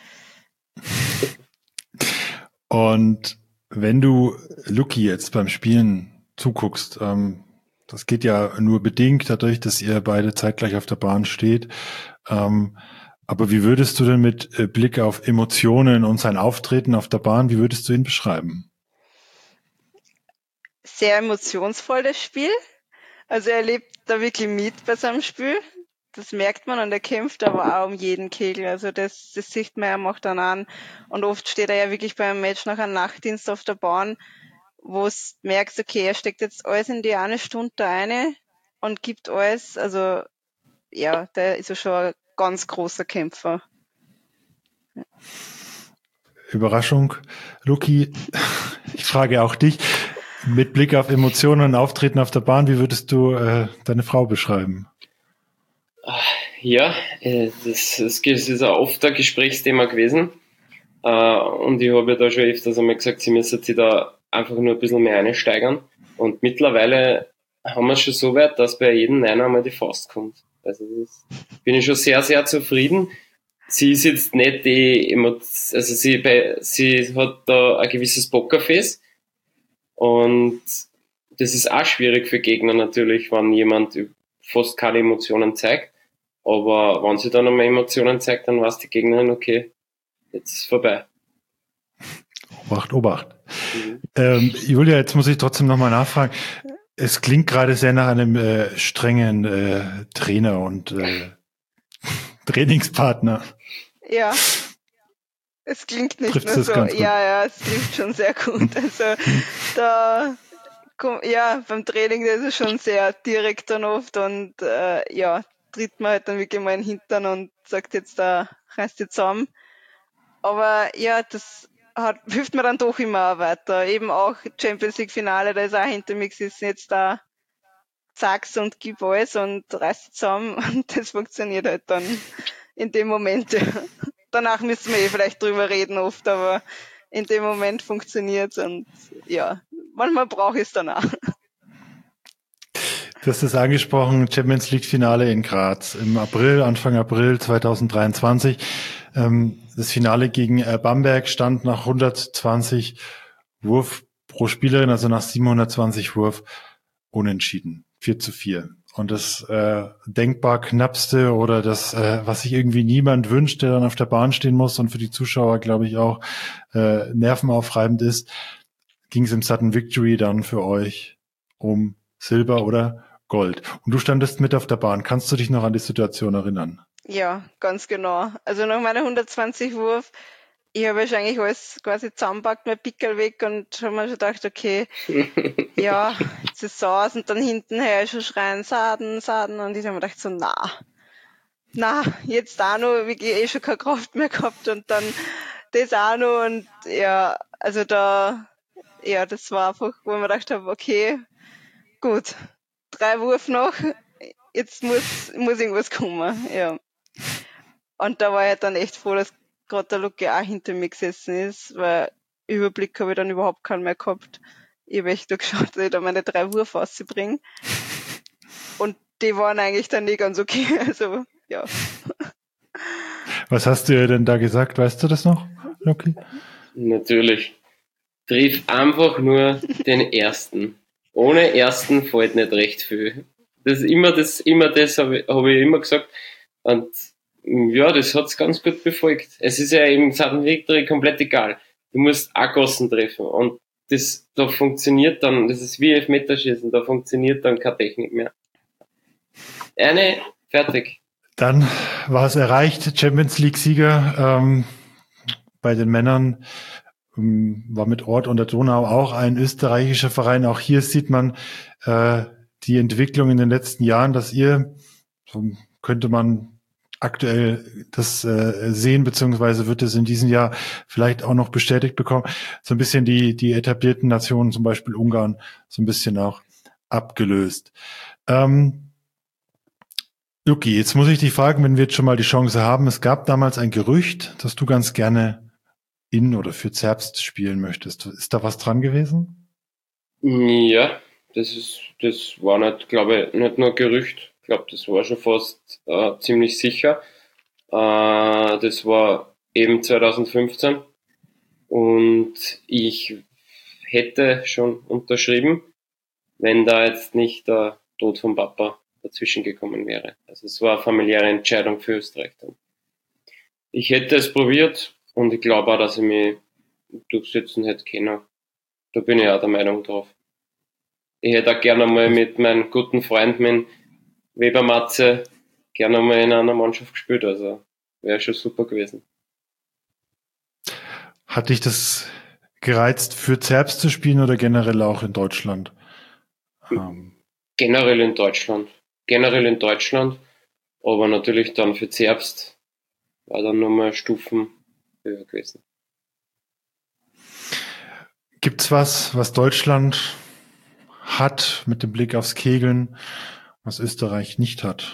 Und wenn du Luki jetzt beim Spielen zuguckst, ähm, das geht ja nur bedingt dadurch, dass ihr beide zeitgleich auf der Bahn steht. Ähm, Aber wie würdest du denn mit äh, Blick auf Emotionen und sein Auftreten auf der Bahn, wie würdest du ihn beschreiben? Sehr emotionsvoll, das Spiel. Also er lebt da wirklich mit bei seinem Spiel. Das merkt man und er kämpft aber auch um jeden Kegel. Also das, das sieht man, er macht dann an. Und oft steht er ja wirklich beim Match nach einem Nachtdienst auf der Bahn, wo es merkst, okay, er steckt jetzt alles in die eine Stunde da rein und gibt alles. Also ja, der ist ja schon ein ganz großer Kämpfer. Überraschung. Luki, ich frage auch dich, mit Blick auf Emotionen und Auftreten auf der Bahn, wie würdest du äh, deine Frau beschreiben? Ja, äh, das, das ist auch oft ein Gesprächsthema gewesen. Äh, und ich habe ja da schon öfters einmal gesagt, sie müssen sich da einfach nur ein bisschen mehr einsteigern. Und mittlerweile haben wir es schon so weit, dass bei jedem Neiner einmal die Faust kommt. Also das bin ich schon sehr, sehr zufrieden. Sie ist jetzt nicht die, also sie, bei, sie hat da ein gewisses Pokerface. Und das ist auch schwierig für Gegner natürlich, wenn jemand fast keine Emotionen zeigt. Aber wenn sie dann einmal Emotionen zeigt, dann weiß die Gegnerin, okay, jetzt ist vorbei. Obacht, Obacht. Mhm. Ähm, Julia, jetzt muss ich trotzdem nochmal nachfragen. Es klingt gerade sehr nach einem äh, strengen äh, Trainer und äh, Trainingspartner. Ja, es klingt nicht Trifft nur das so. ganz gut? Ja, ja, es klingt schon sehr gut. Also da, ja, beim Training, das ist schon sehr direkt dann oft und äh, ja, tritt man halt dann wirklich mal in den Hintern und sagt jetzt da, reißt dich zusammen. Aber ja, das hat, hilft mir dann doch immer auch weiter. Eben auch Champions League Finale, da ist auch hinter mir gesessen, jetzt da sag's und gib alles und reiß dich zusammen und das funktioniert halt dann in dem Moment. Danach müssen wir eh vielleicht drüber reden oft, aber in dem Moment funktioniert's und ja, manchmal brauche ich es dann auch. Du hast es angesprochen, Champions League Finale in Graz im April, Anfang April zweitausenddreiundzwanzig. Das Finale gegen Bamberg stand nach hundertzwanzig Wurf pro Spielerin, also nach siebenhundertzwanzig Wurf, unentschieden. vier zu vier. Und das äh, denkbar knappste oder das, äh, was sich irgendwie niemand wünscht, der dann auf der Bahn stehen muss und für die Zuschauer, glaube ich, auch äh, nervenaufreibend ist, ging es im Sudden Victory dann für euch um Silber oder Gold. Und du standest mit auf der Bahn. Kannst du dich noch an die Situation erinnern? Ja, ganz genau. Also nach meiner hundertzwanzig Wurf, ich habe wahrscheinlich alles quasi zusammenpackt, mein Pickel weg und habe mir schon gedacht, okay, ja, jetzt ist es aus und dann hintenher schon schreien, Saden, Saden und ich habe mir gedacht so, na, na, jetzt auch noch, wirklich eh schon keine Kraft mehr gehabt und dann das auch noch und ja, also da, ja, das war einfach, wo ich mir gedacht habe, okay, gut, drei Wurf noch, jetzt muss, muss irgendwas kommen, ja. Und da war ich dann echt froh, dass gerade der Luki auch hinter mir gesessen ist, weil Überblick habe ich dann überhaupt keinen mehr gehabt. Ich habe echt nur geschaut, dass ich da meine drei Wurf rauszubringen. Und die waren eigentlich dann nicht ganz okay, also, ja. Was hast du ihr denn da gesagt? Weißt du das noch, Luki? Natürlich. Triff einfach nur den ersten. Ohne ersten fällt nicht recht viel. Das ist immer das, immer das habe ich, hab ich immer gesagt. Und ja, das hat's ganz gut befolgt. Es ist ja im Sudden Victory komplett egal. Du musst auch Gossen treffen. Und das, da funktioniert dann, das ist wie Elfmeterschießen, da funktioniert dann keine Technik mehr. Eine, fertig. Dann war es erreicht, Champions League-Sieger. Ähm, bei den Männern ähm, war mit Ort und der Donau auch ein österreichischer Verein. Auch hier sieht man äh, die Entwicklung in den letzten Jahren, dass ihr, so könnte man aktuell das äh, sehen, beziehungsweise wird es in diesem Jahr vielleicht auch noch bestätigt bekommen, so ein bisschen die die etablierten Nationen, zum Beispiel Ungarn, so ein bisschen auch abgelöst. Ähm, Luki, jetzt muss ich dich fragen, wenn wir jetzt schon mal die Chance haben, es gab damals ein Gerücht, dass du ganz gerne in oder für Zerbst spielen möchtest. Ist da was dran gewesen? Ja, das ist, das war nicht, glaube ich, nicht nur Gerücht. Ich glaube, das war schon fast äh, ziemlich sicher. Äh, das war eben zweitausendfünfzehn und ich hätte schon unterschrieben, wenn da jetzt nicht der Tod vom Papa dazwischen gekommen wäre. Also es war eine familiäre Entscheidung für Österreich dann. ich hätte es probiert und ich glaube auch, dass ich mich durchsetzen hätte können. Da bin ich auch der Meinung drauf. Ich hätte auch gerne mal mit meinem guten Freund, mit Weber Matze, gerne mal in einer Mannschaft gespielt. Also wäre schon super gewesen. Hat dich das gereizt, für Zerbst zu spielen oder generell auch in Deutschland? Ähm. Generell in Deutschland. Generell in Deutschland. Aber natürlich dann für Zerbst war dann nochmal Stufen höher gewesen. Gibt's was, was Deutschland hat mit dem Blick aufs Kegeln, was Österreich nicht hat?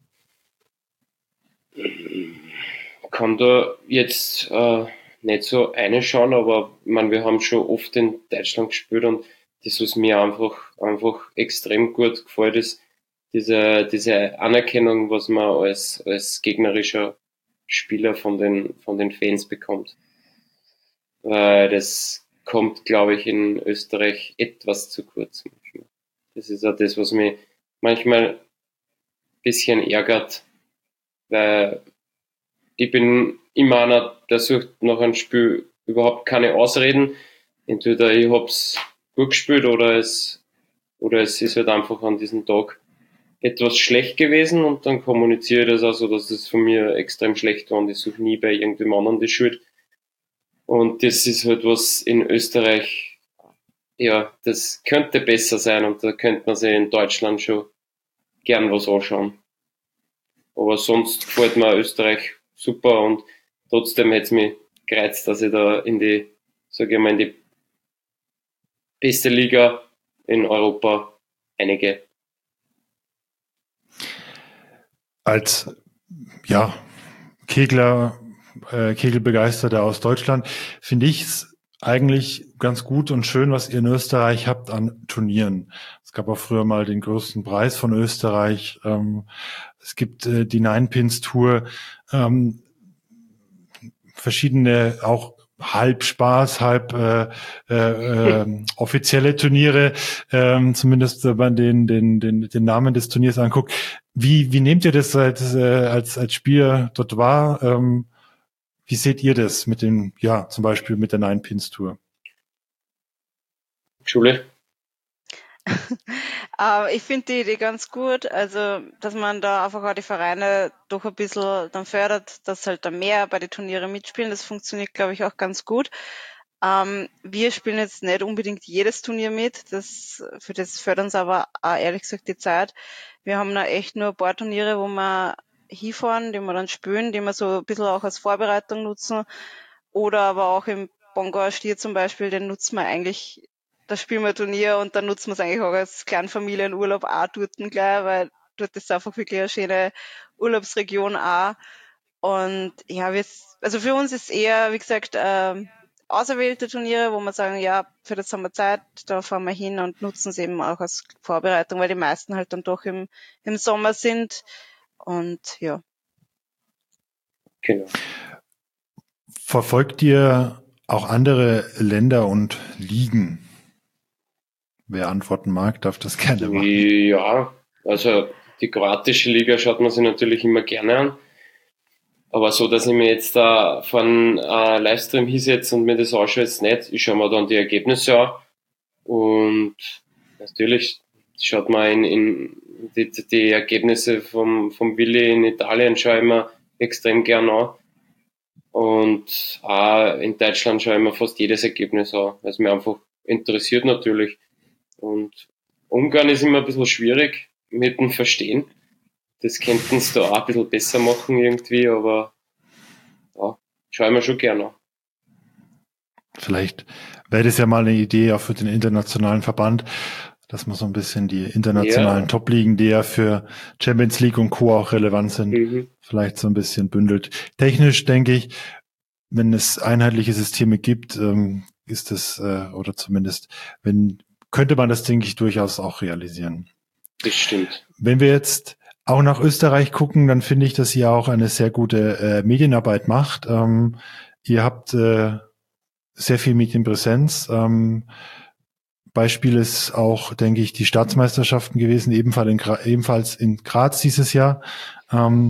Ich kann da jetzt äh, nicht so reinschauen, aber ich meine, wir haben schon oft in Deutschland gespielt und das, was mir einfach, einfach extrem gut gefällt, ist diese, diese Anerkennung, was man als, als gegnerischer Spieler von den, von den Fans bekommt. Weil das kommt, glaube ich, in Österreich etwas zu kurz. Das ist auch das, was mich manchmal ein bisschen ärgert, weil ich bin immer einer, der sucht nach einem Spiel überhaupt keine Ausreden. Entweder ich hab's gut gespielt oder es, oder es ist halt einfach an diesem Tag etwas schlecht gewesen und dann kommuniziere ich das auch so, dass es von mir extrem schlecht war und ich suche nie bei irgendjemand anderem die Schuld. Und das ist halt was in Österreich, ja, das könnte besser sein und da könnte man sich in Deutschland schon gern was anschauen. Aber sonst gefällt mir Österreich super und trotzdem hätte es mich gereizt, dass ich da in die, sage ich mal, in die beste Liga in Europa einige. Als, ja, Kegler, äh, Kegelbegeisterter aus Deutschland finde ich es eigentlich ganz gut und schön, was ihr in Österreich habt an Turnieren. Es gab auch früher mal den größten Preis von Österreich. Ähm, es gibt äh, die Nine-Pins-Tour, ähm, verschiedene auch halb Spaß, halb äh, äh, äh, offizielle Turniere, ähm, zumindest wenn man den, den, den, den Namen des Turniers anguckt. Wie, wie nehmt ihr das als, äh, als, als Spieler dort wahr? Ähm, wie seht ihr das mit dem, ja, zum Beispiel mit der Nine-Pins-Tour? Schule? äh, ich finde die Idee ganz gut, also dass man da einfach auch die Vereine doch ein bisschen dann fördert, dass halt da mehr bei den Turnieren mitspielen. Das funktioniert, glaube ich, auch ganz gut. Ähm, wir spielen jetzt nicht unbedingt jedes Turnier mit, das, für das fördern uns aber auch ehrlich gesagt die Zeit. Wir haben da echt nur ein paar Turniere, wo wir hinfahren, die wir dann spielen, die wir so ein bisschen auch als Vorbereitung nutzen. Oder aber auch im Bongauer Stier zum Beispiel, den nutzen wir eigentlich, da spielen wir ein Turnier und dann nutzen wir es eigentlich auch als Kleinfamilienurlaub auch dort gleich, weil dort ist einfach wirklich eine schöne Urlaubsregion auch. Und ja, wir, also für uns ist eher, wie gesagt, äh, auserwählte Turniere, wo wir sagen, ja, für das haben wir Zeit, da fahren wir hin und nutzen es eben auch als Vorbereitung, weil die meisten halt dann doch im, im Sommer sind. Und ja. Genau. Verfolgt ihr auch andere Länder und Ligen? Wer antworten mag, darf das gerne machen. Ja, also die kroatische Liga schaut man sich natürlich immer gerne an. Aber so, dass ich mir jetzt da von äh, Livestream hinsetze und mir das anschaue, jetzt nicht. Ich schaue mir dann die Ergebnisse an. Und natürlich schaut man in, in die, die Ergebnisse vom, vom Willi in Italien schaue ich mir extrem gern an. Und auch in Deutschland schaue ich mir fast jedes Ergebnis an, weil es mich einfach interessiert natürlich. Und Ungarn ist immer ein bisschen schwierig mit dem Verstehen. Das könnten sie da auch ein bisschen besser machen irgendwie, aber ja, schaue ich mir schon gerne an. Vielleicht wäre das ja mal eine Idee auch für den internationalen Verband, dass man so ein bisschen die internationalen ja. Top-Ligen, die ja für Champions League und Co. auch relevant sind, mhm. vielleicht so ein bisschen bündelt. Technisch denke ich, wenn es einheitliche Systeme gibt, ähm, ist es, äh, oder zumindest, wenn, könnte man das, denke ich, durchaus auch realisieren. Das stimmt. Wenn wir jetzt auch nach Österreich gucken, dann finde ich, dass ihr auch eine sehr gute äh, Medienarbeit macht. Ähm, ihr habt äh, sehr viel Medienpräsenz. Ähm, Beispiel ist auch, denke ich, die Staatsmeisterschaften gewesen, ebenfalls in, Gra- ebenfalls in Graz dieses Jahr. Ähm,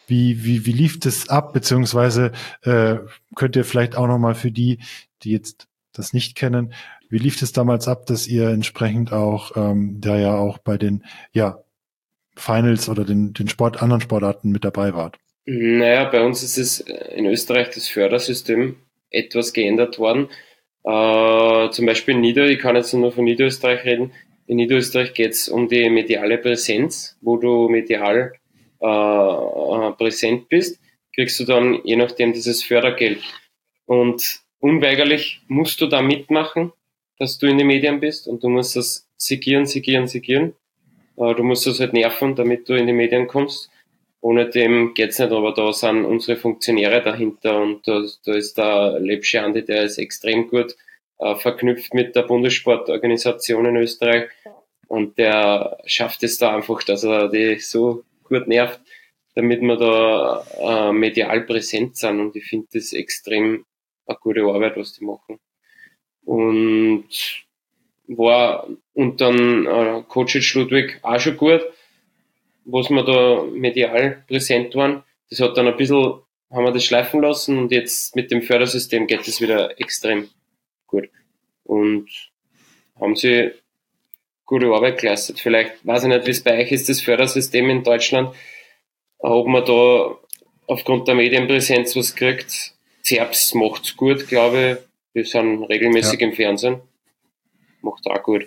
Wie, wie, wie lief das ab? Beziehungsweise äh, könnt ihr vielleicht auch nochmal für die, die jetzt das nicht kennen, wie lief das damals ab, dass ihr entsprechend auch ähm, da ja auch bei den ja Finals oder den, den Sport, anderen Sportarten mit dabei wart? Naja, bei uns ist es in Österreich das Fördersystem etwas geändert worden. Äh, zum Beispiel in Nieder, ich kann jetzt nur von Niederösterreich reden. In Niederösterreich geht es um die mediale Präsenz, wo du medial äh, präsent bist, kriegst du dann je nachdem dieses Fördergeld. Und unweigerlich musst du da mitmachen, dass du in den Medien bist, und du musst das sigieren, sigieren, sigieren. Äh, du musst das halt nerven, damit du in die Medien kommst. Ohne dem geht's nicht, aber da sind unsere Funktionäre dahinter, und da, da ist der Lepsche Andi, der ist extrem gut äh, verknüpft mit der Bundessportorganisation in Österreich, und der schafft es da einfach, dass er die so gut nervt, damit wir da äh, medial präsent sind, und ich finde das extrem eine gute Arbeit, was die machen. Und war und dann äh, Coach Ludwig auch schon gut, was wir da medial präsent waren. Das hat dann ein bisschen, haben wir das schleifen lassen, und jetzt mit dem Fördersystem geht es wieder extrem gut. Und haben sie gute Arbeit geleistet. Vielleicht, weiß ich nicht, wie es bei euch ist, das Fördersystem in Deutschland, ob man da aufgrund der Medienpräsenz was kriegt. Zerbst macht's gut, glaube ich. Wir sind regelmäßig ja. im Fernsehen. Macht auch gut.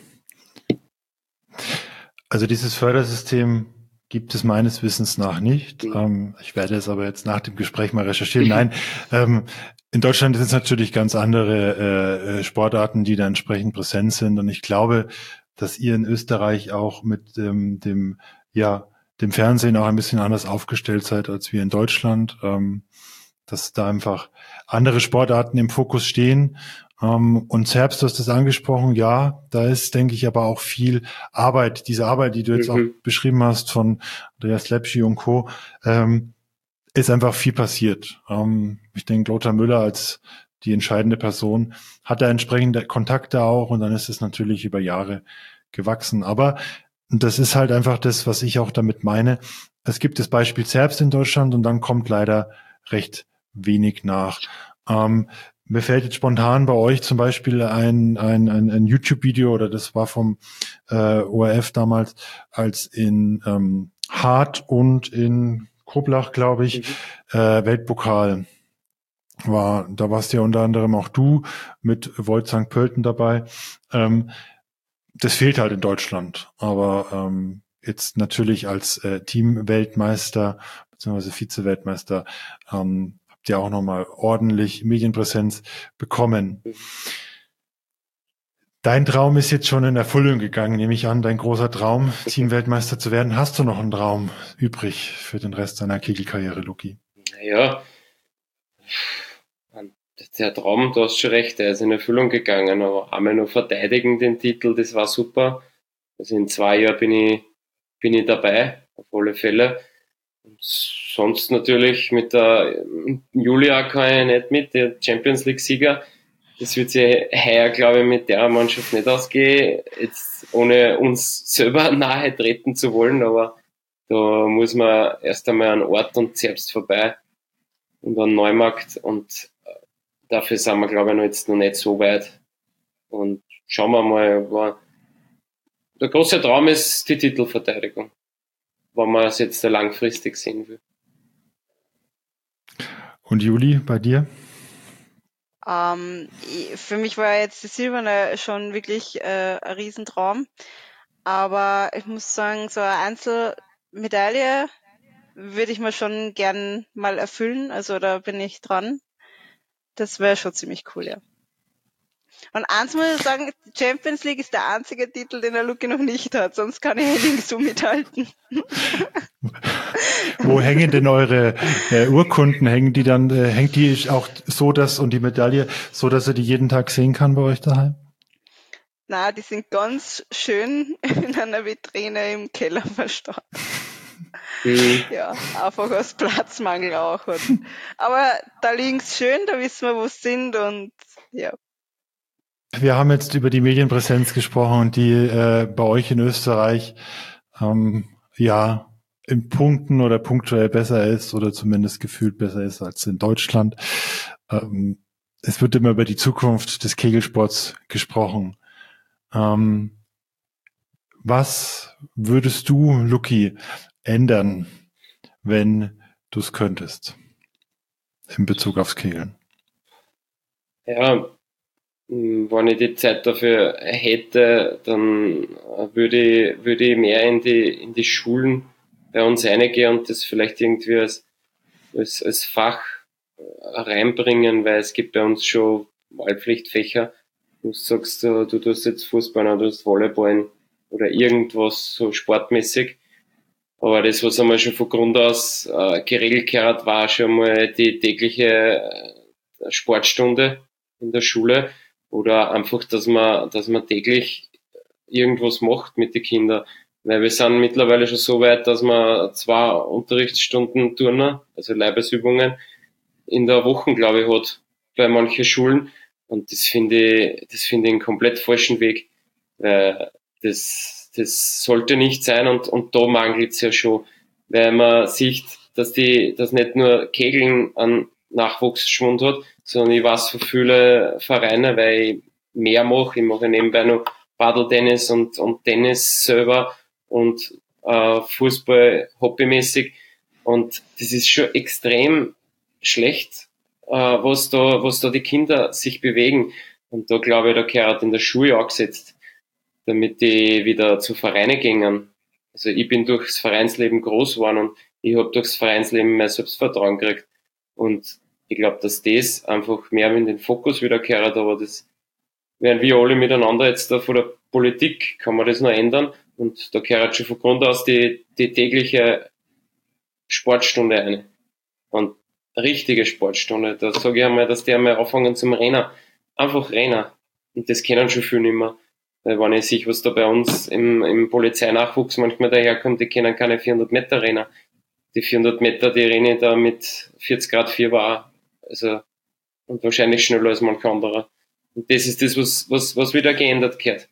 Also dieses Fördersystem gibt es meines Wissens nach nicht. Mhm. Ähm, ich werde es aber jetzt nach dem Gespräch mal recherchieren. Nein, ähm, in Deutschland sind es natürlich ganz andere äh, Sportarten, die da entsprechend präsent sind. Und ich glaube, dass ihr in Österreich auch mit ähm, dem, ja, dem Fernsehen auch ein bisschen anders aufgestellt seid als wir in Deutschland. Ähm, dass da einfach andere Sportarten im Fokus stehen. Um, und Zerbst, du hast das angesprochen, ja, da ist, denke ich, aber auch viel Arbeit, diese Arbeit, die du jetzt mhm. auch beschrieben hast von Andreas Lepschi und Co., ähm, ist einfach viel passiert. Ähm, ich denke, Lothar Müller als die entscheidende Person hat da entsprechende Kontakte auch, und dann ist es natürlich über Jahre gewachsen. Aber das ist halt einfach das, was ich auch damit meine. Es gibt das Beispiel Zerbst in Deutschland, und dann kommt leider recht wenig nach. Ähm, Mir fällt jetzt spontan bei euch zum Beispiel ein, ein, ein, ein YouTube-Video, oder das war vom äh, O R F damals, als in ähm, Hart und in Krublach, glaube ich, mhm. äh, Weltpokal war. Da warst ja unter anderem auch du mit Volt Sankt Pölten dabei. Ähm, das fehlt halt in Deutschland, aber ähm, jetzt natürlich als äh, Team-Weltmeister bzw. Vize-Weltmeister ähm, ja auch nochmal ordentlich Medienpräsenz bekommen. Dein Traum ist jetzt schon in Erfüllung gegangen, nehme ich an, dein großer Traum, Teamweltmeister zu werden. Hast du noch einen Traum übrig für den Rest deiner Kegelkarriere, Luki? Naja, der Traum, du hast schon recht, der ist in Erfüllung gegangen, aber einmal noch verteidigen den Titel, das war super. Also in zwei Jahren bin ich, bin ich dabei, auf alle Fälle. Und sonst natürlich mit der Julia kann ich nicht mit, der Champions League-Sieger. Das wird sich heuer, glaube ich, mit der Mannschaft nicht ausgehen, jetzt ohne uns selber nahe treten zu wollen, aber da muss man erst einmal an Ort und Zerbst vorbei und an Neumarkt, und dafür sind wir, glaube ich, noch jetzt noch nicht so weit. Und schauen wir mal, aber der große Traum ist die Titelverteidigung, wenn man es jetzt langfristig sehen will. Und Juli, bei dir? Ähm, für mich war jetzt die Silberne schon wirklich äh, ein Riesentraum. Aber ich muss sagen, so eine Einzelmedaille würde ich mir schon gern mal erfüllen. Also da bin ich dran. Das wäre schon ziemlich cool, ja. Und eins muss ich sagen, Champions League ist der einzige Titel, den der Luki noch nicht hat. Sonst kann ich nirgends so mithalten. Wo hängen denn eure äh, Urkunden? Hängen die dann, äh, hängt die auch so, dass, und die Medaille, so dass er die jeden Tag sehen kann bei euch daheim? Na, die sind ganz schön in einer Vitrine im Keller verstaut. Mhm. Ja, einfach aus Platzmangel auch. Aber da liegen sie schön, da wissen wir, wo sie sind, und ja. Wir haben jetzt über die Medienpräsenz gesprochen, die äh, bei euch in Österreich ähm, ja in Punkten oder punktuell besser ist oder zumindest gefühlt besser ist als in Deutschland. Ähm, es wird immer über die Zukunft des Kegelsports gesprochen. Ähm, was würdest du, Luki, ändern, wenn du es könntest in Bezug aufs Kegeln? Ja, wenn ich die Zeit dafür hätte, dann würde ich, würde ich mehr in die, in die Schulen bei uns reingehen und das vielleicht irgendwie als, als, als Fach reinbringen, weil es gibt bei uns schon Wahlpflichtfächer. Du sagst, du, du tust jetzt Fußball oder du tust Volleyball oder irgendwas so sportmäßig. Aber das, was einmal schon von Grund aus äh, geregelt gehört, war schon mal die tägliche äh, Sportstunde in der Schule oder einfach, dass man, dass man täglich irgendwas macht mit den Kindern. Weil wir sind mittlerweile schon so weit, dass man zwei Unterrichtsstunden Turner, also Leibesübungen, in der Woche, glaube ich, hat bei manchen Schulen. Und das finde ich, das finde ich einen komplett falschen Weg. Weil das, das sollte nicht sein und, und da mangelt es ja schon. Weil man sieht, dass die, dass nicht nur Kegeln einen Nachwuchsschwund hat, sondern ich weiß von vielen Vereinen, weil ich mehr mache. Ich mache nebenbei noch Paddeltennis und, und Tennis selber und äh, Fußball hobbymäßig. Und das ist schon extrem schlecht, äh, was da, was da die Kinder sich bewegen. Und da glaube ich, da gehört in der Schule angesetzt, damit die wieder zu Vereinen gehen. Also ich bin durchs Vereinsleben groß geworden und ich habe durchs Vereinsleben mein Selbstvertrauen gekriegt. Und ich glaube, dass das einfach mehr in den Fokus wieder gehört, aber das werden wir alle miteinander jetzt da von der Politik, kann man das noch ändern. Und da gehört schon von Grund aus die, die tägliche Sportstunde ein. Und richtige Sportstunde, da sage ich einmal, dass die einmal anfangen zum Rennen. Einfach Rennen. Und das kennen schon viele nicht mehr. Weil wenn ich sehe, was da bei uns im, im Polizeinachwuchs manchmal daherkommt, die kennen keine vierhundert Meter Rennen. Die vierhundert Meter, die renne ich da mit vierzig Grad Fieber. Also, und wahrscheinlich schneller als manch anderer. Und das ist das, was, was, was wieder geändert gehört.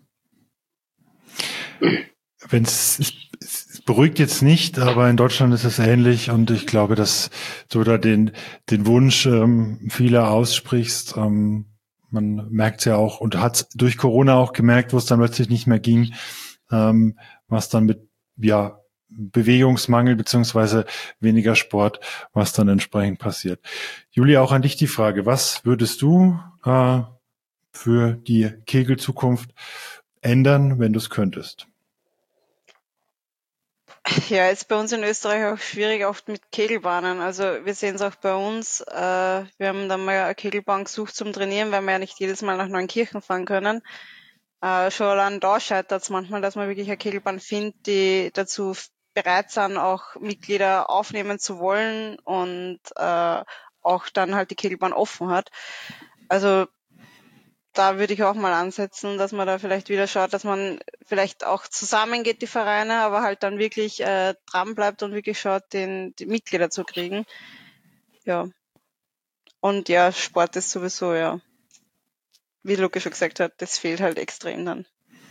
Wenn's, es beruhigt jetzt nicht, aber in Deutschland ist es ähnlich und ich glaube, dass du da den, den Wunsch ähm, vieler aussprichst. Ähm, man merkt es ja auch und hat es durch Corona auch gemerkt, wo es dann plötzlich nicht mehr ging, ähm, was dann mit, ja, Bewegungsmangel beziehungsweise weniger Sport, was dann entsprechend passiert. Julia, auch an dich die Frage, was würdest du äh, für die Kegelzukunft ändern, wenn du es könntest? Ja, ist bei uns in Österreich auch schwierig oft mit Kegelbahnen. Also wir sehen es auch bei uns. Äh, wir haben dann mal eine Kegelbahn gesucht zum Trainieren, weil wir ja nicht jedes Mal nach Neunkirchen fahren können. Äh, schon allein da scheitert es manchmal, dass man wirklich eine Kegelbahn findet, die dazu bereit sind, auch Mitglieder aufnehmen zu wollen und äh, auch dann halt die Kegelbahn offen hat. Also da würde ich auch mal ansetzen, dass man da vielleicht wieder schaut, dass man vielleicht auch zusammengeht, die Vereine, aber halt dann wirklich äh, dran bleibt und wirklich schaut, den, die Mitglieder zu kriegen. Ja. Und ja, Sport ist sowieso, ja, wie Lukas schon gesagt hat, das fehlt halt extrem dann.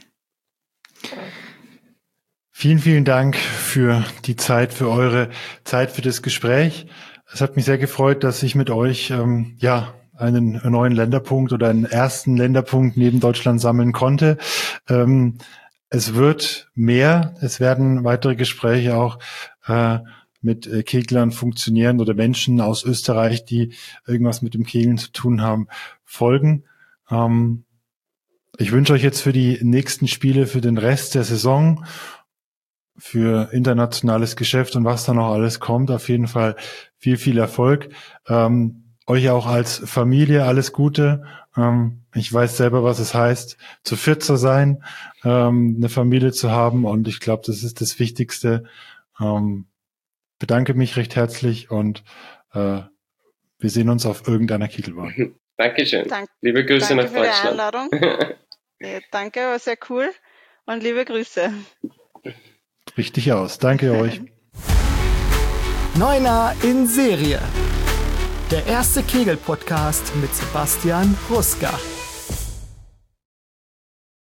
Vielen, vielen Dank für die Zeit, für eure Zeit, für das Gespräch. Es hat mich sehr gefreut, dass ich mit euch, ähm, ja, einen neuen Länderpunkt oder einen ersten Länderpunkt neben Deutschland sammeln konnte. Ähm, es wird mehr, es werden weitere Gespräche auch äh, mit äh, Keglern funktionieren oder Menschen aus Österreich, die irgendwas mit dem Kegeln zu tun haben, folgen. Ähm, ich wünsche euch jetzt für die nächsten Spiele, für den Rest der Saison, für internationales Geschäft und was da noch alles kommt, auf jeden Fall viel, viel Erfolg. Ähm, Euch auch als Familie alles Gute. Ähm, ich weiß selber, was es heißt, zu viert zu sein, ähm, eine Familie zu haben und ich glaube, das ist das Wichtigste. Ähm, bedanke mich recht herzlich und äh, wir sehen uns auf irgendeiner Kegelbahn. Dankeschön. Dank, liebe Grüße danke nach für Deutschland. Die Einladung. Ja, danke, war sehr cool und liebe Grüße. Richtig aus. Danke euch. Neuner in Serie. Der erste Kegel-Podcast mit Sebastian Ruska.